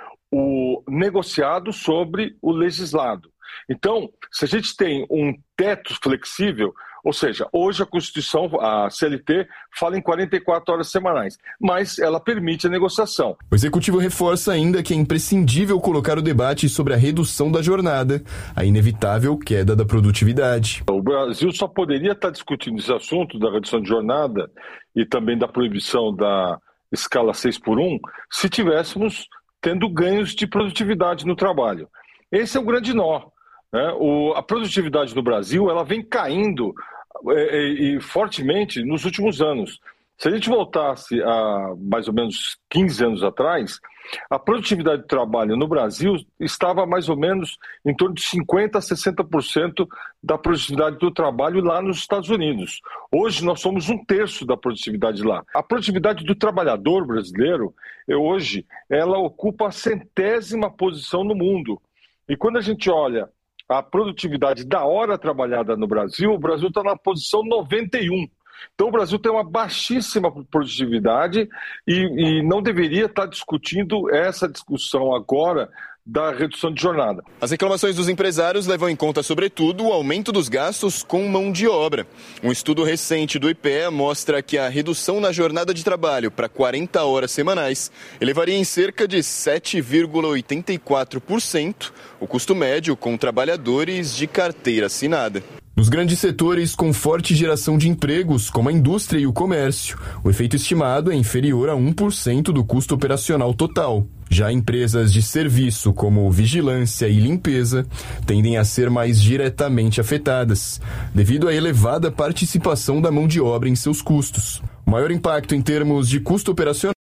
o negociado sobre o legislado. Então, se a gente tem um teto flexível, ou seja, hoje a Constituição, a C L T, fala em quarenta e quatro horas semanais, mas ela permite a negociação. O Executivo reforça ainda que é imprescindível colocar o debate sobre a redução da jornada, a inevitável queda da produtividade. O Brasil só poderia estar discutindo esse assunto da redução de jornada e também da proibição da escala seis por um, se tivéssemos tendo ganhos de produtividade no trabalho. Esse é o grande nó. Né? O, a produtividade no Brasil ela vem caindo é, e fortemente nos últimos anos. Se a gente voltasse a mais ou menos quinze anos atrás, a produtividade do trabalho no Brasil estava mais ou menos em torno de cinquenta a sessenta por cento da produtividade do trabalho lá nos Estados Unidos. Hoje nós somos um terço da produtividade lá. A produtividade do trabalhador brasileiro, hoje, ela ocupa a centésima posição no mundo. E quando a gente olha a produtividade da hora trabalhada no Brasil, o Brasil está na posição noventa e um. Então o Brasil tem uma baixíssima produtividade e, e não deveria estar discutindo essa discussão agora da redução de jornada. As reclamações dos empresários levam em conta, sobretudo, o aumento dos gastos com mão de obra. Um estudo recente do I P E A mostra que a redução na jornada de trabalho para quarenta horas semanais elevaria em cerca de sete vírgula oitenta e quatro por cento o custo médio com trabalhadores de carteira assinada. Nos grandes setores com forte geração de empregos, como a indústria e o comércio, o efeito estimado é inferior a um por cento do custo operacional total. Já empresas de serviço, como vigilância e limpeza, tendem a ser mais diretamente afetadas, devido à elevada participação da mão de obra em seus custos. O maior impacto em termos de custo operacional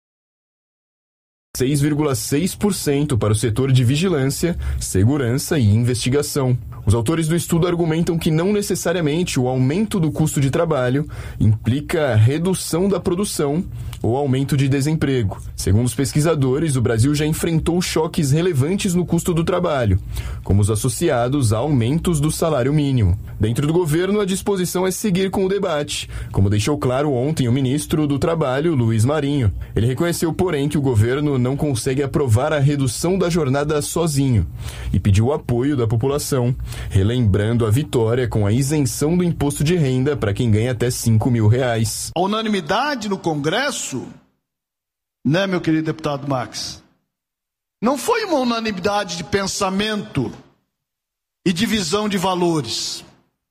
seis vírgula seis por cento para o setor de vigilância, segurança e investigação. Os autores do estudo argumentam que não necessariamente o aumento do custo de trabalho implica a redução da produção ou aumento de desemprego. Segundo os pesquisadores, o Brasil já enfrentou choques relevantes no custo do trabalho, como os associados a aumentos do salário mínimo. Dentro do governo, a disposição é seguir com o debate, como deixou claro ontem o ministro do Trabalho, Luiz Marinho. Ele reconheceu, porém, que o governo não consegue aprovar a redução da jornada sozinho e pediu o apoio da população, relembrando a vitória com a isenção do imposto de renda para quem ganha até cinco mil reais. A unanimidade no Congresso, né, meu querido deputado Max, não foi uma unanimidade de pensamento e de visão de valores.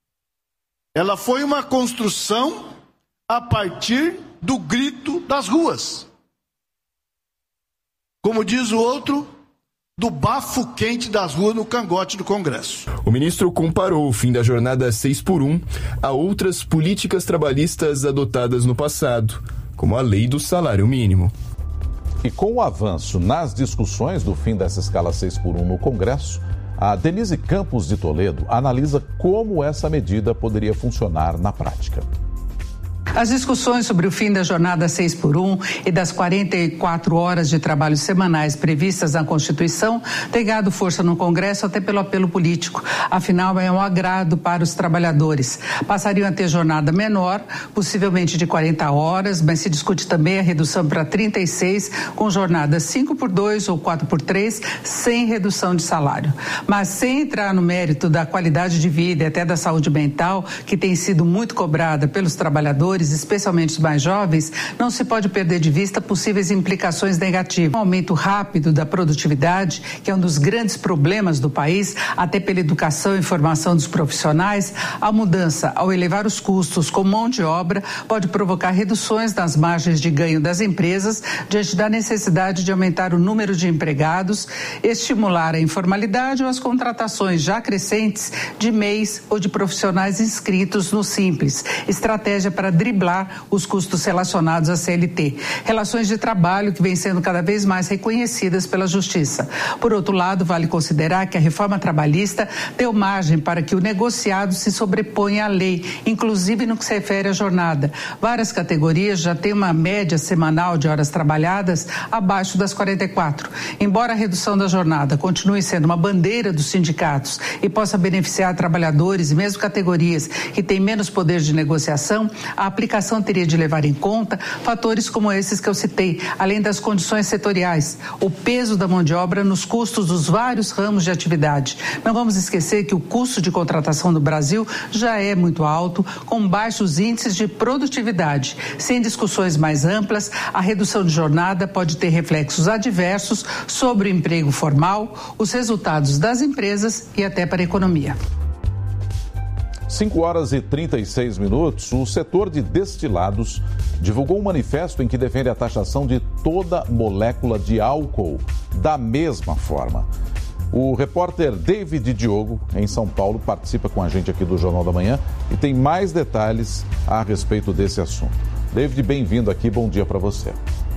Ela foi uma construção a partir do grito das ruas. Como diz o outro, do bafo quente das ruas no cangote do Congresso. O ministro comparou o fim da jornada seis por um a outras políticas trabalhistas adotadas no passado, como a lei do salário mínimo. E com o avanço nas discussões do fim dessa escala seis por um no Congresso, a Denise Campos de Toledo analisa como essa medida poderia funcionar na prática. As discussões sobre o fim da jornada seis por um e das quarenta e quatro horas de trabalho semanais previstas na Constituição têm ganhado força no Congresso até pelo apelo político. Afinal, é um agrado para os trabalhadores. Passariam a ter jornada menor, possivelmente de quarenta horas, mas se discute também a redução para trinta e seis, com jornada cinco por dois ou quatro por três, sem redução de salário. Mas sem entrar no mérito da qualidade de vida e até da saúde mental, que tem sido muito cobrada pelos trabalhadores, especialmente os mais jovens, não se pode perder de vista possíveis implicações negativas. Um aumento rápido da produtividade, que é um dos grandes problemas do país, até pela educação e formação dos profissionais, a mudança, ao elevar os custos com mão de obra, pode provocar reduções nas margens de ganho das empresas, diante da necessidade de aumentar o número de empregados, estimular a informalidade ou as contratações já crescentes de M E Is ou de profissionais inscritos no Simples, estratégia para driblar os custos relacionados à C L T. Relações de trabalho que vêm sendo cada vez mais reconhecidas pela Justiça. Por outro lado, vale considerar que a reforma trabalhista deu margem para que o negociado se sobreponha à lei, inclusive no que se refere à jornada. Várias categorias já têm uma média semanal de horas trabalhadas abaixo das quarenta e quatro. Embora a redução da jornada continue sendo uma bandeira dos sindicatos e possa beneficiar trabalhadores e mesmo categorias que têm menos poder de negociação, a aplicação teria de levar em conta fatores como esses que eu citei, além das condições setoriais, o peso da mão de obra nos custos dos vários ramos de atividade. Não vamos esquecer que o custo de contratação no Brasil já é muito alto, com baixos índices de produtividade. Sem discussões mais amplas, a redução de jornada pode ter reflexos adversos sobre o emprego formal, os resultados das empresas e até para a economia. cinco horas e trinta e seis minutos, o setor de destilados divulgou um manifesto em que defende a taxação de toda molécula de álcool da mesma forma. O repórter David Diogo, em São Paulo, participa com a gente aqui do Jornal da Manhã e tem mais detalhes a respeito desse assunto. David, bem-vindo aqui, bom dia para você.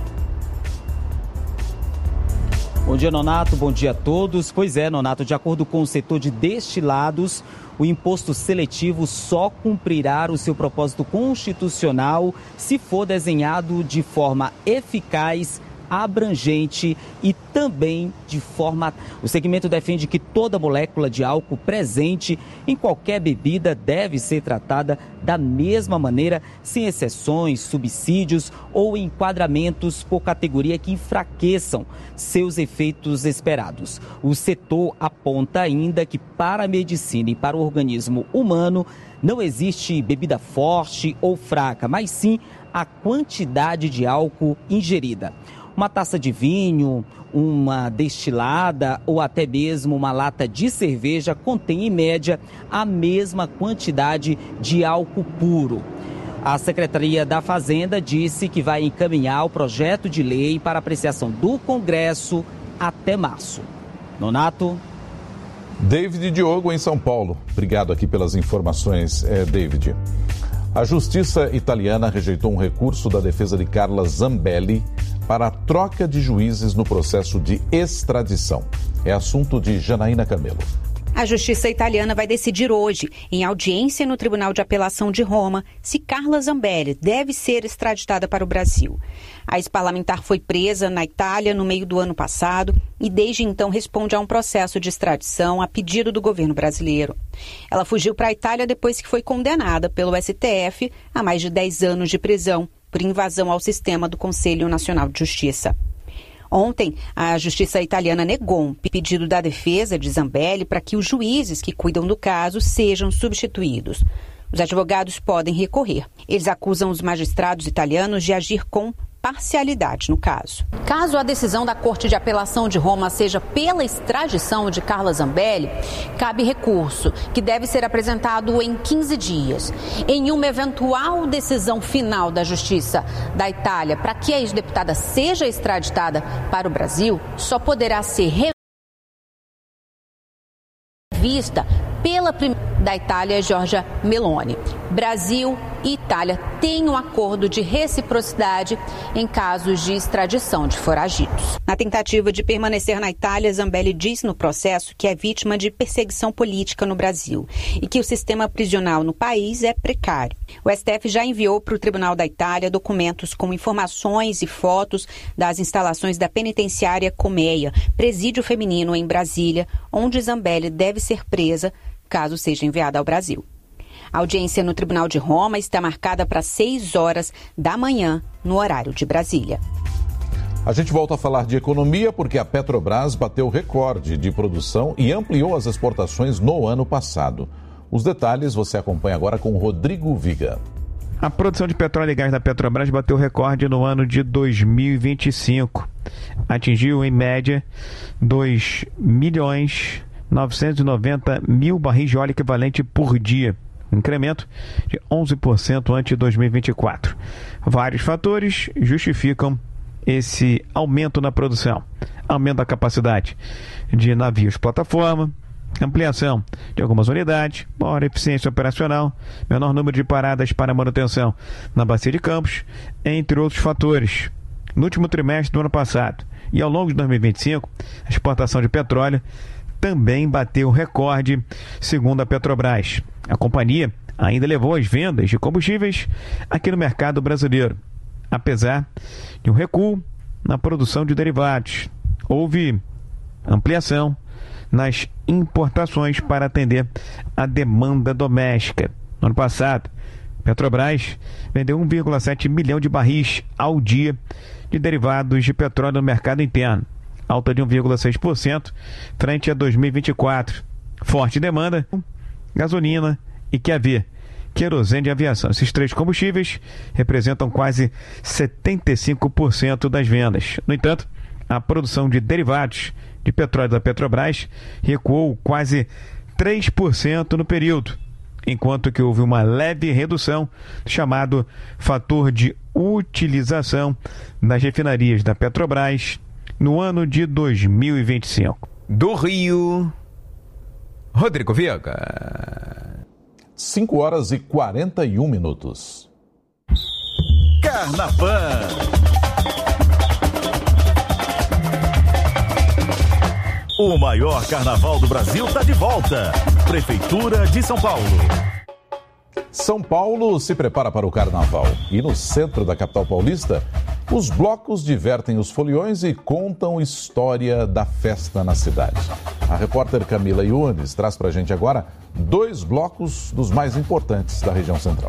Bom dia, Nonato. Bom dia a todos. Pois é, Nonato, de acordo com o setor de destilados, o imposto seletivo só cumprirá o seu propósito constitucional se for desenhado de forma eficaz, abrangente e também de forma... O segmento defende que toda molécula de álcool presente em qualquer bebida deve ser tratada da mesma maneira, sem exceções, subsídios ou enquadramentos por categoria que enfraqueçam seus efeitos esperados. O setor aponta ainda que para a medicina e para o organismo humano não existe bebida forte ou fraca, mas sim a quantidade de álcool ingerida. Uma taça de vinho, uma destilada ou até mesmo uma lata de cerveja contém, em média, a mesma quantidade de álcool puro. A Secretaria da Fazenda disse que vai encaminhar o projeto de lei para apreciação do Congresso até março. Nonato. David Diogo, em São Paulo. Obrigado aqui pelas informações, eh, David. A Justiça italiana rejeitou um recurso da defesa de Carla Zambelli para a troca de juízes no processo de extradição. É assunto de Janaína Camelo. A Justiça italiana vai decidir hoje, em audiência no Tribunal de Apelação de Roma, se Carla Zambelli deve ser extraditada para o Brasil. A ex-parlamentar foi presa na Itália no meio do ano passado e desde então responde a um processo de extradição a pedido do governo brasileiro. Ela fugiu para a Itália depois que foi condenada pelo S T F a mais de dez anos de prisão por invasão ao sistema do Conselho Nacional de Justiça. Ontem, a Justiça italiana negou um pedido da defesa de Zambelli para que os juízes que cuidam do caso sejam substituídos. Os advogados podem recorrer. Eles acusam os magistrados italianos de agir com parcialidade no caso. Caso a decisão da Corte de Apelação de Roma seja pela extradição de Carla Zambelli, cabe recurso, que deve ser apresentado em quinze dias. Em uma eventual decisão final da Justiça da Itália para que a ex-deputada seja extraditada para o Brasil, só poderá ser revista pela primeira da Itália, Giorgia Meloni. Brasil e Itália têm um acordo de reciprocidade em casos de extradição de foragidos. Na tentativa de permanecer na Itália, Zambelli disse no processo que é vítima de perseguição política no Brasil e que o sistema prisional no país é precário. O S T F já enviou para o Tribunal da Itália documentos com informações e fotos das instalações da penitenciária Colmeia, presídio feminino em Brasília, onde Zambelli deve ser presa caso seja enviada ao Brasil. A audiência no Tribunal de Roma está marcada para seis horas da manhã, no horário de Brasília. A gente volta a falar de economia porque a Petrobras bateu recorde de produção e ampliou as exportações no ano passado. Os detalhes você acompanha agora com Rodrigo Viga. A produção de petróleo e gás da Petrobras bateu recorde no ano de dois mil e vinte e cinco. Atingiu, em média, dois milhões novecentos e noventa mil barris de óleo equivalente por dia. Um incremento de onze por cento ante dois mil e vinte e quatro. Vários fatores justificam esse aumento na produção. Aumento da capacidade de navios plataforma, ampliação de algumas unidades, maior eficiência operacional, menor número de paradas para manutenção na Bacia de Campos, entre outros fatores. No último trimestre do ano passado e ao longo de dois mil e vinte e cinco, a exportação de petróleo também bateu recorde, segundo a Petrobras. A companhia ainda levou as vendas de combustíveis aqui no mercado brasileiro, apesar de um recuo na produção de derivados. Houve ampliação nas importações para atender a demanda doméstica. No ano passado, a Petrobras vendeu um vírgula sete milhão de barris ao dia de derivados de petróleo no mercado interno, alta de um vírgula seis por cento frente a dois mil e vinte e quatro. Forte demanda, gasolina e Q A V, querosene de aviação. Esses três combustíveis representam quase setenta e cinco por cento das vendas. No entanto, a produção de derivados de petróleo da Petrobras recuou quase três por cento no período, enquanto que houve uma leve redução chamado fator de utilização das refinarias da Petrobras no ano de dois mil e vinte e cinco. Do Rio, Rodrigo Viega. cinco horas e quarenta e um minutos. Carnavan. O maior carnaval do Brasil está de volta. Prefeitura de São Paulo. São Paulo se prepara para o carnaval. E no centro da capital paulista, os blocos divertem os foliões e contam história da festa na cidade. A repórter Camila Yunes traz para a gente agora dois blocos dos mais importantes da região central.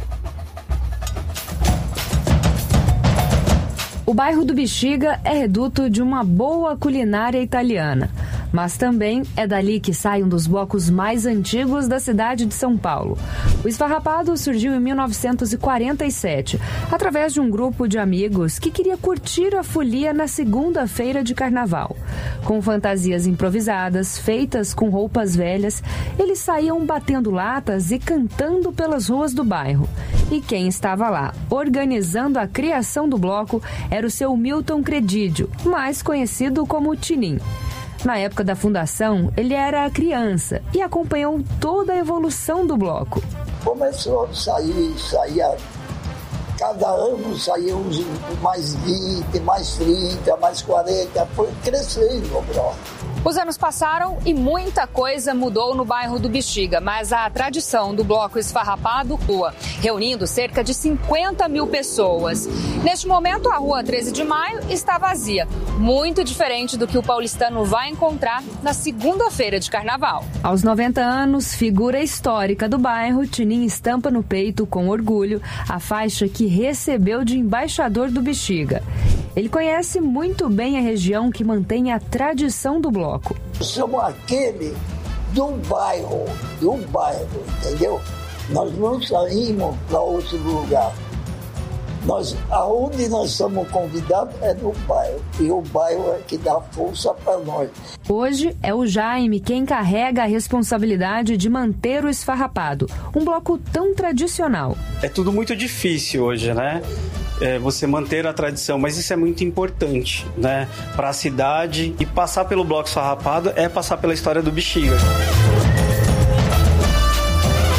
O bairro do Bexiga é reduto de uma boa culinária italiana, mas também é dali que sai um dos blocos mais antigos da cidade de São Paulo. O Esfarrapado surgiu em mil novecentos e quarenta e sete, através de um grupo de amigos que queria curtir a folia na segunda-feira de carnaval. Com fantasias improvisadas, feitas com roupas velhas, eles saíam batendo latas e cantando pelas ruas do bairro. E quem estava lá, organizando a criação do bloco, era o seu Milton Credídio, mais conhecido como Tinim. Na época da fundação, ele era criança e acompanhou toda a evolução do bloco. Começou a sair, saía, cada ano saía uns mais vinte, mais trinta, mais quarenta, foi crescendo o bloco. Os anos passaram e muita coisa mudou no bairro do Bexiga, mas a tradição do bloco Esfarrapado continua, reunindo cerca de cinquenta mil pessoas. Neste momento, a rua treze de maio está vazia, muito diferente do que o paulistano vai encontrar na segunda-feira de carnaval. Aos noventa anos, figura histórica do bairro, Tinim estampa no peito com orgulho a faixa que recebeu de embaixador do Bexiga. Ele conhece muito bem a região que mantém a tradição do bloco. Somos aquele do bairro, do bairro, entendeu? Nós não saímos para outro lugar. Nós, aonde nós somos convidados é no bairro, e o bairro é que dá força para nós. Hoje é o Jaime quem carrega a responsabilidade de manter o Esfarrapado, um bloco tão tradicional. É tudo muito difícil hoje, né? É você manter a tradição, mas isso é muito importante, né? Para a cidade, e passar pelo bloco Esfarrapado é passar pela história do Bexiga.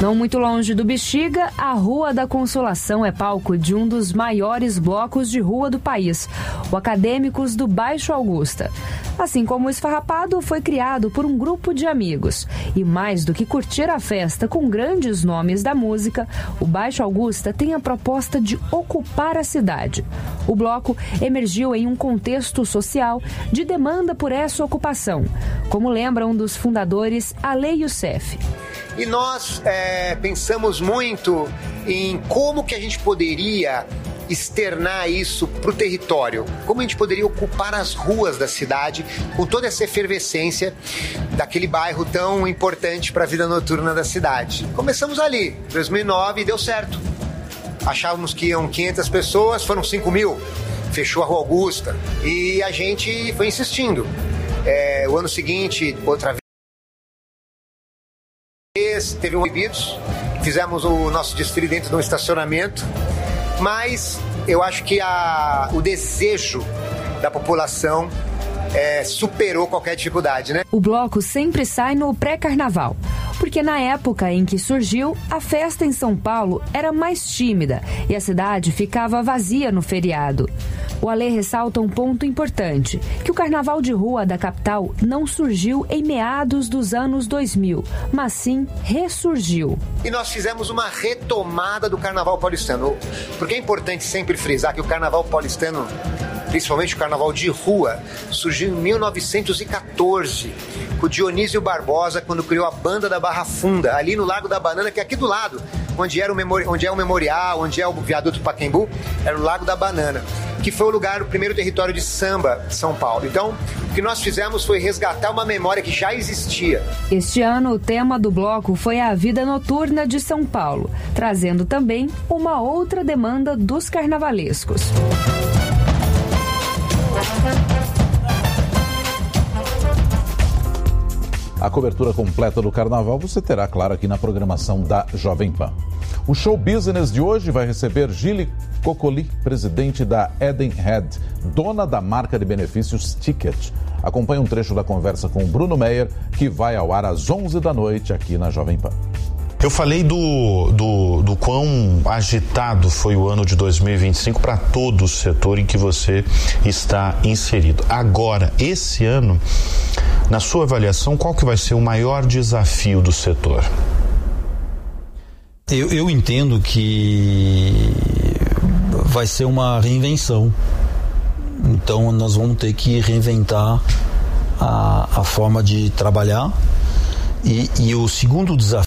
Não muito longe do Bexiga, a Rua da Consolação é palco de um dos maiores blocos de rua do país, o Acadêmicos do Baixo Augusta. Assim como o Esfarrapado, foi criado por um grupo de amigos. E mais do que curtir a festa com grandes nomes da música, o Baixo Augusta tem a proposta de ocupar a cidade. O bloco emergiu em um contexto social de demanda por essa ocupação, como lembra um dos fundadores, Ale Youssef. E nós é, pensamos muito em como que a gente poderia externar isso para o território, como a gente poderia ocupar as ruas da cidade com toda essa efervescência daquele bairro tão importante para a vida noturna da cidade. Começamos ali, em dois mil e nove, e deu certo. Achávamos que iam quinhentas pessoas, foram cinco mil. Fechou a Rua Augusta e a gente foi insistindo. É, o ano seguinte, outra vez, teve um proibidos, fizemos o nosso desfile dentro de um estacionamento, mas eu acho que a, o desejo da população é, superou qualquer dificuldade, né? O bloco sempre sai no pré-carnaval, porque na época em que surgiu, a festa em São Paulo era mais tímida e a cidade ficava vazia no feriado. O Alê ressalta um ponto importante, que o carnaval de rua da capital não surgiu em meados dos anos dois mil, mas sim ressurgiu. E nós fizemos uma retomada do carnaval paulistano, porque é importante sempre frisar que o carnaval paulistano, principalmente o carnaval de rua, surgiu em mil novecentos e quatorze, com o Dionísio Barbosa, quando criou a Banda da Barra Funda, ali no Lago da Banana, que é aqui do lado, onde, era o memori- onde é o memorial, onde é o viaduto Pacaembu, era o Lago da Banana, que foi o lugar, o primeiro território de samba de São Paulo. Então, o que nós fizemos foi resgatar uma memória que já existia. Este ano, o tema do bloco foi a vida noturna de São Paulo, trazendo também uma outra demanda dos carnavalescos. A cobertura completa do carnaval você terá, claro, aqui na programação da Jovem Pan. O Show Business de hoje vai receber Gili Cocoli, presidente da Edenred, dona da marca de benefícios Ticket. Acompanhe um trecho da conversa com o Bruno Meyer, que vai ao ar às onze da noite aqui na Jovem Pan. Eu falei do, do, do quão agitado foi o ano de dois mil e vinte e cinco para todo o setor em que você está inserido. Agora, esse ano, na sua avaliação, qual que vai ser o maior desafio do setor? Eu, eu entendo que vai ser uma reinvenção. Então, nós vamos ter que reinventar a, a forma de trabalhar. E, e o segundo desafio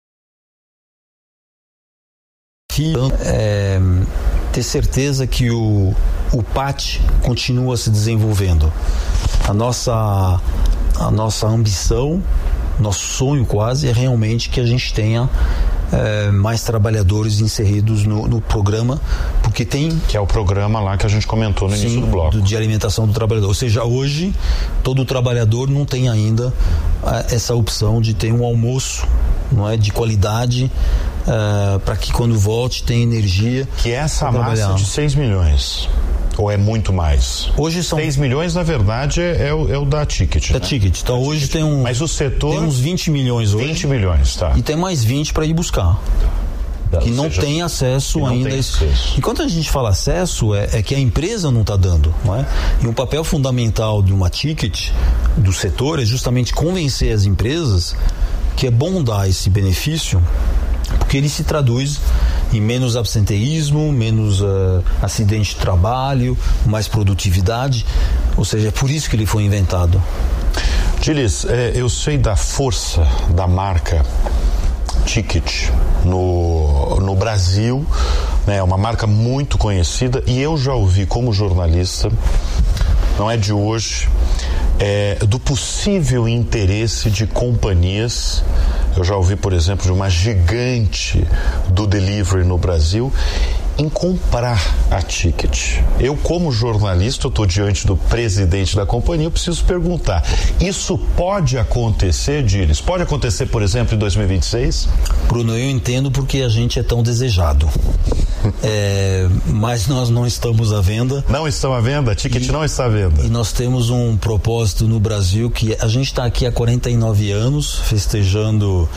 é ter certeza que o, o P A T continua se desenvolvendo. A nossa, a nossa ambição, nosso sonho quase é realmente que a gente tenha é, mais trabalhadores inseridos no, no programa, porque tem... Que é o programa lá que a gente comentou no sim, início do bloco. Do, de alimentação do trabalhador. Ou seja, hoje todo trabalhador não tem ainda a, essa opção de ter um almoço, não é, de qualidade, uh, para que quando volte tenha energia. Que é essa massa de seis milhões. Ou é muito mais? Hoje são... seis milhões, na verdade, é, é, o, é o da Ticket. Da né? Ticket. Então da hoje ticket. tem um... Mas o setor... Tem uns vinte milhões hoje. vinte milhões, tá. E tem mais vinte para ir buscar. Tá. Que não seja, tem acesso não ainda. Tem esse... Enquanto a gente fala acesso, é, é que a empresa não está dando, não é? E um papel fundamental de uma Ticket, do setor, é justamente convencer as empresas que é bom dar esse benefício, porque ele se traduz em menos absenteísmo, menos uh, acidente de trabalho, mais produtividade, ou seja, é por isso que ele foi inventado. Gilis, é, eu sei da força da marca Ticket no, no Brasil, né, é uma marca muito conhecida, e eu já ouvi como jornalista, não é de hoje, é, do possível interesse de companhias. Eu já ouvi, por exemplo, de uma gigante do delivery no Brasil em comprar a Ticket. Eu, como jornalista, eu estou diante do presidente da companhia, eu preciso perguntar, isso pode acontecer, Giles? Pode acontecer, por exemplo, em dois mil e vinte e seis? Bruno, eu entendo porque a gente é tão desejado. É, mas nós não estamos à venda. Não estão à venda? A Ticket e, não está à venda. E nós temos um propósito no Brasil que a gente está aqui há quarenta e nove anos, festejando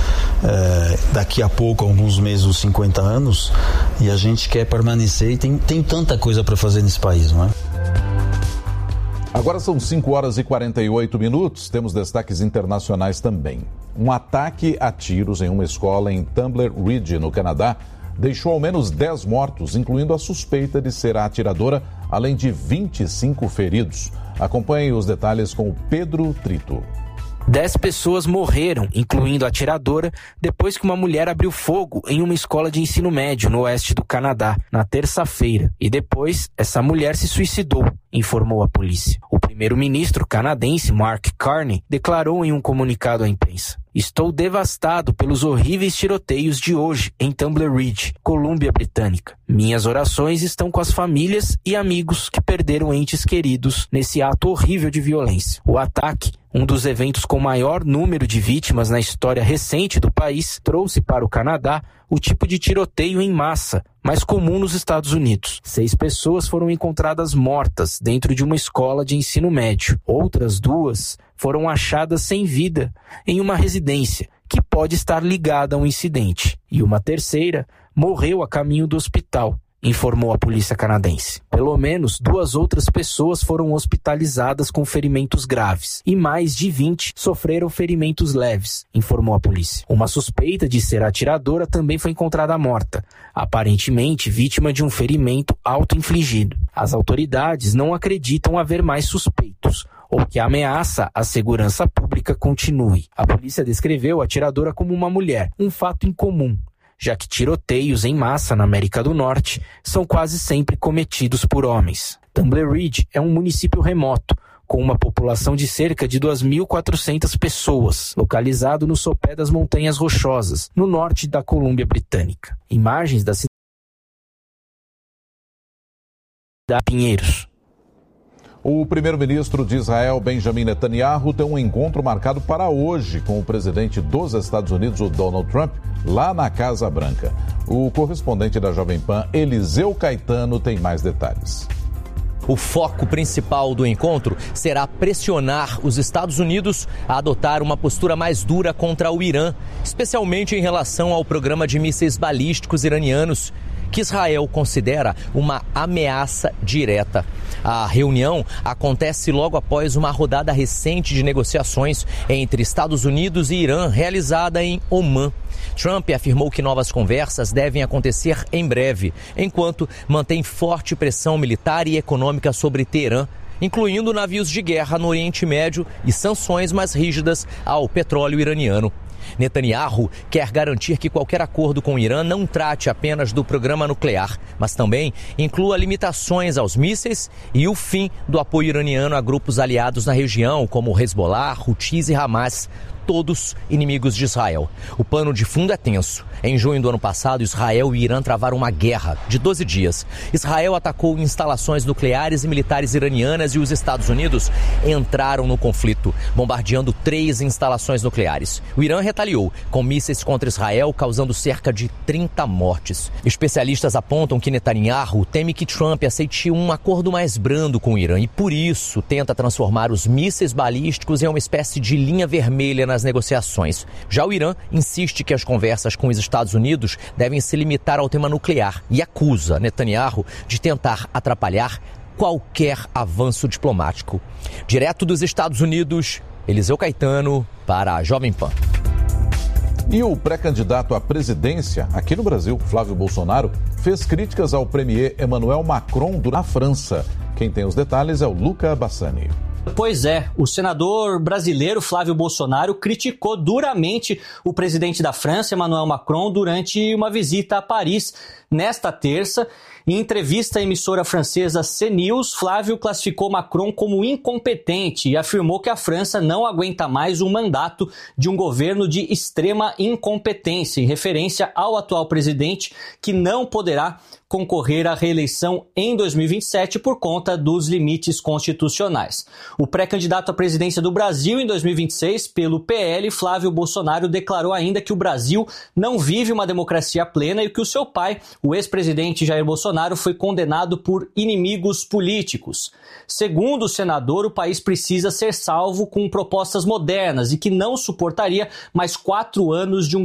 é, daqui a pouco, alguns meses, os cinquenta anos, e a gente quer permanecer e tem, tem tanta coisa para fazer nesse país, não é? Agora são cinco horas e quarenta e oito minutos, temos destaques internacionais também. Um ataque a tiros em uma escola em Tumbler Ridge, no Canadá, deixou ao menos dez mortos, incluindo a suspeita de ser a atiradora, além de vinte e cinco feridos. Acompanhe os detalhes com o Pedro Trito. Dez pessoas morreram, incluindo a atiradora, depois que uma mulher abriu fogo em uma escola de ensino médio no oeste do Canadá, na terça-feira. E depois, essa mulher se suicidou, informou a polícia. O primeiro-ministro canadense, Mark Carney, declarou em um comunicado à imprensa: "Estou devastado pelos horríveis tiroteios de hoje em Tumbler Ridge, Colômbia Britânica. Minhas orações estão com as famílias e amigos que perderam entes queridos nesse ato horrível de violência." O ataque, um dos eventos com maior número de vítimas na história recente do país, trouxe para o Canadá o tipo de tiroteio em massa mais comum nos Estados Unidos. Seis pessoas foram encontradas mortas dentro de uma escola de ensino médio. Outras duas foram achadas sem vida em uma residência que pode estar ligada a um incidente. E uma terceira morreu a caminho do hospital, informou a polícia canadense. Pelo menos duas outras pessoas foram hospitalizadas com ferimentos graves e mais de vinte sofreram ferimentos leves, informou a polícia. Uma suspeita de ser atiradora também foi encontrada morta, aparentemente vítima de um ferimento auto-infligido. As autoridades não acreditam haver mais suspeitos ou que a ameaça à segurança pública continue. A polícia descreveu a atiradora como uma mulher, um fato incomum, já que tiroteios em massa na América do Norte são quase sempre cometidos por homens. Tumbler Ridge é um município remoto, com uma população de cerca de duas mil e quatrocentas pessoas, localizado no sopé das Montanhas Rochosas, no norte da Colômbia Britânica. Imagens da cidade de Pinheiros. O primeiro-ministro de Israel, Benjamin Netanyahu, tem um encontro marcado para hoje com o presidente dos Estados Unidos, o Donald Trump, lá na Casa Branca. O correspondente da Jovem Pan, Eliseu Caetano, tem mais detalhes. O foco principal do encontro será pressionar os Estados Unidos a adotar uma postura mais dura contra o Irã, especialmente em relação ao programa de mísseis balísticos iranianos, que Israel considera uma ameaça direta. A reunião acontece logo após uma rodada recente de negociações entre Estados Unidos e Irã, realizada em Omã. Trump afirmou que novas conversas devem acontecer em breve, enquanto mantém forte pressão militar e econômica sobre Teherã, incluindo navios de guerra no Oriente Médio e sanções mais rígidas ao petróleo iraniano. Netanyahu quer garantir que qualquer acordo com o Irã não trate apenas do programa nuclear, mas também inclua limitações aos mísseis e o fim do apoio iraniano a grupos aliados na região, como Hezbollah, Houthis e Hamas, todos inimigos de Israel. O pano de fundo é tenso. Em junho do ano passado, Israel e Irã travaram uma guerra de doze dias. Israel atacou instalações nucleares e militares iranianas e os Estados Unidos entraram no conflito, bombardeando três instalações nucleares. O Irã retaliou com mísseis contra Israel, causando cerca de trinta mortes. Especialistas apontam que Netanyahu teme que Trump aceite um acordo mais brando com o Irã e, por isso, tenta transformar os mísseis balísticos em uma espécie de linha vermelha nas negociações. Já o Irã insiste que as conversas com os Estados Unidos devem se limitar ao tema nuclear e acusa Netanyahu de tentar atrapalhar qualquer avanço diplomático. Direto dos Estados Unidos, Eliseu Caetano para a Jovem Pan. E o pré-candidato à presidência aqui no Brasil, Flávio Bolsonaro, fez críticas ao premier Emmanuel Macron na França. Quem tem os detalhes é o Luca Bassani. Pois é, o senador brasileiro Flávio Bolsonaro criticou duramente o presidente da França, Emmanuel Macron, durante uma visita a Paris nesta terça. Em entrevista à emissora francesa C News, Flávio classificou Macron como incompetente e afirmou que a França não aguenta mais um mandato de um governo de extrema incompetência, em referência ao atual presidente, que não poderá concorrer à reeleição em dois mil e vinte e sete por conta dos limites constitucionais. O pré-candidato à presidência do Brasil em dois mil e vinte e seis, pelo P L, Flávio Bolsonaro, declarou ainda que o Brasil não vive uma democracia plena e que o seu pai, o ex-presidente Jair Bolsonaro, foi condenado por inimigos políticos. Segundo o senador, o país precisa ser salvo com propostas modernas e que não suportaria mais quatro anos de um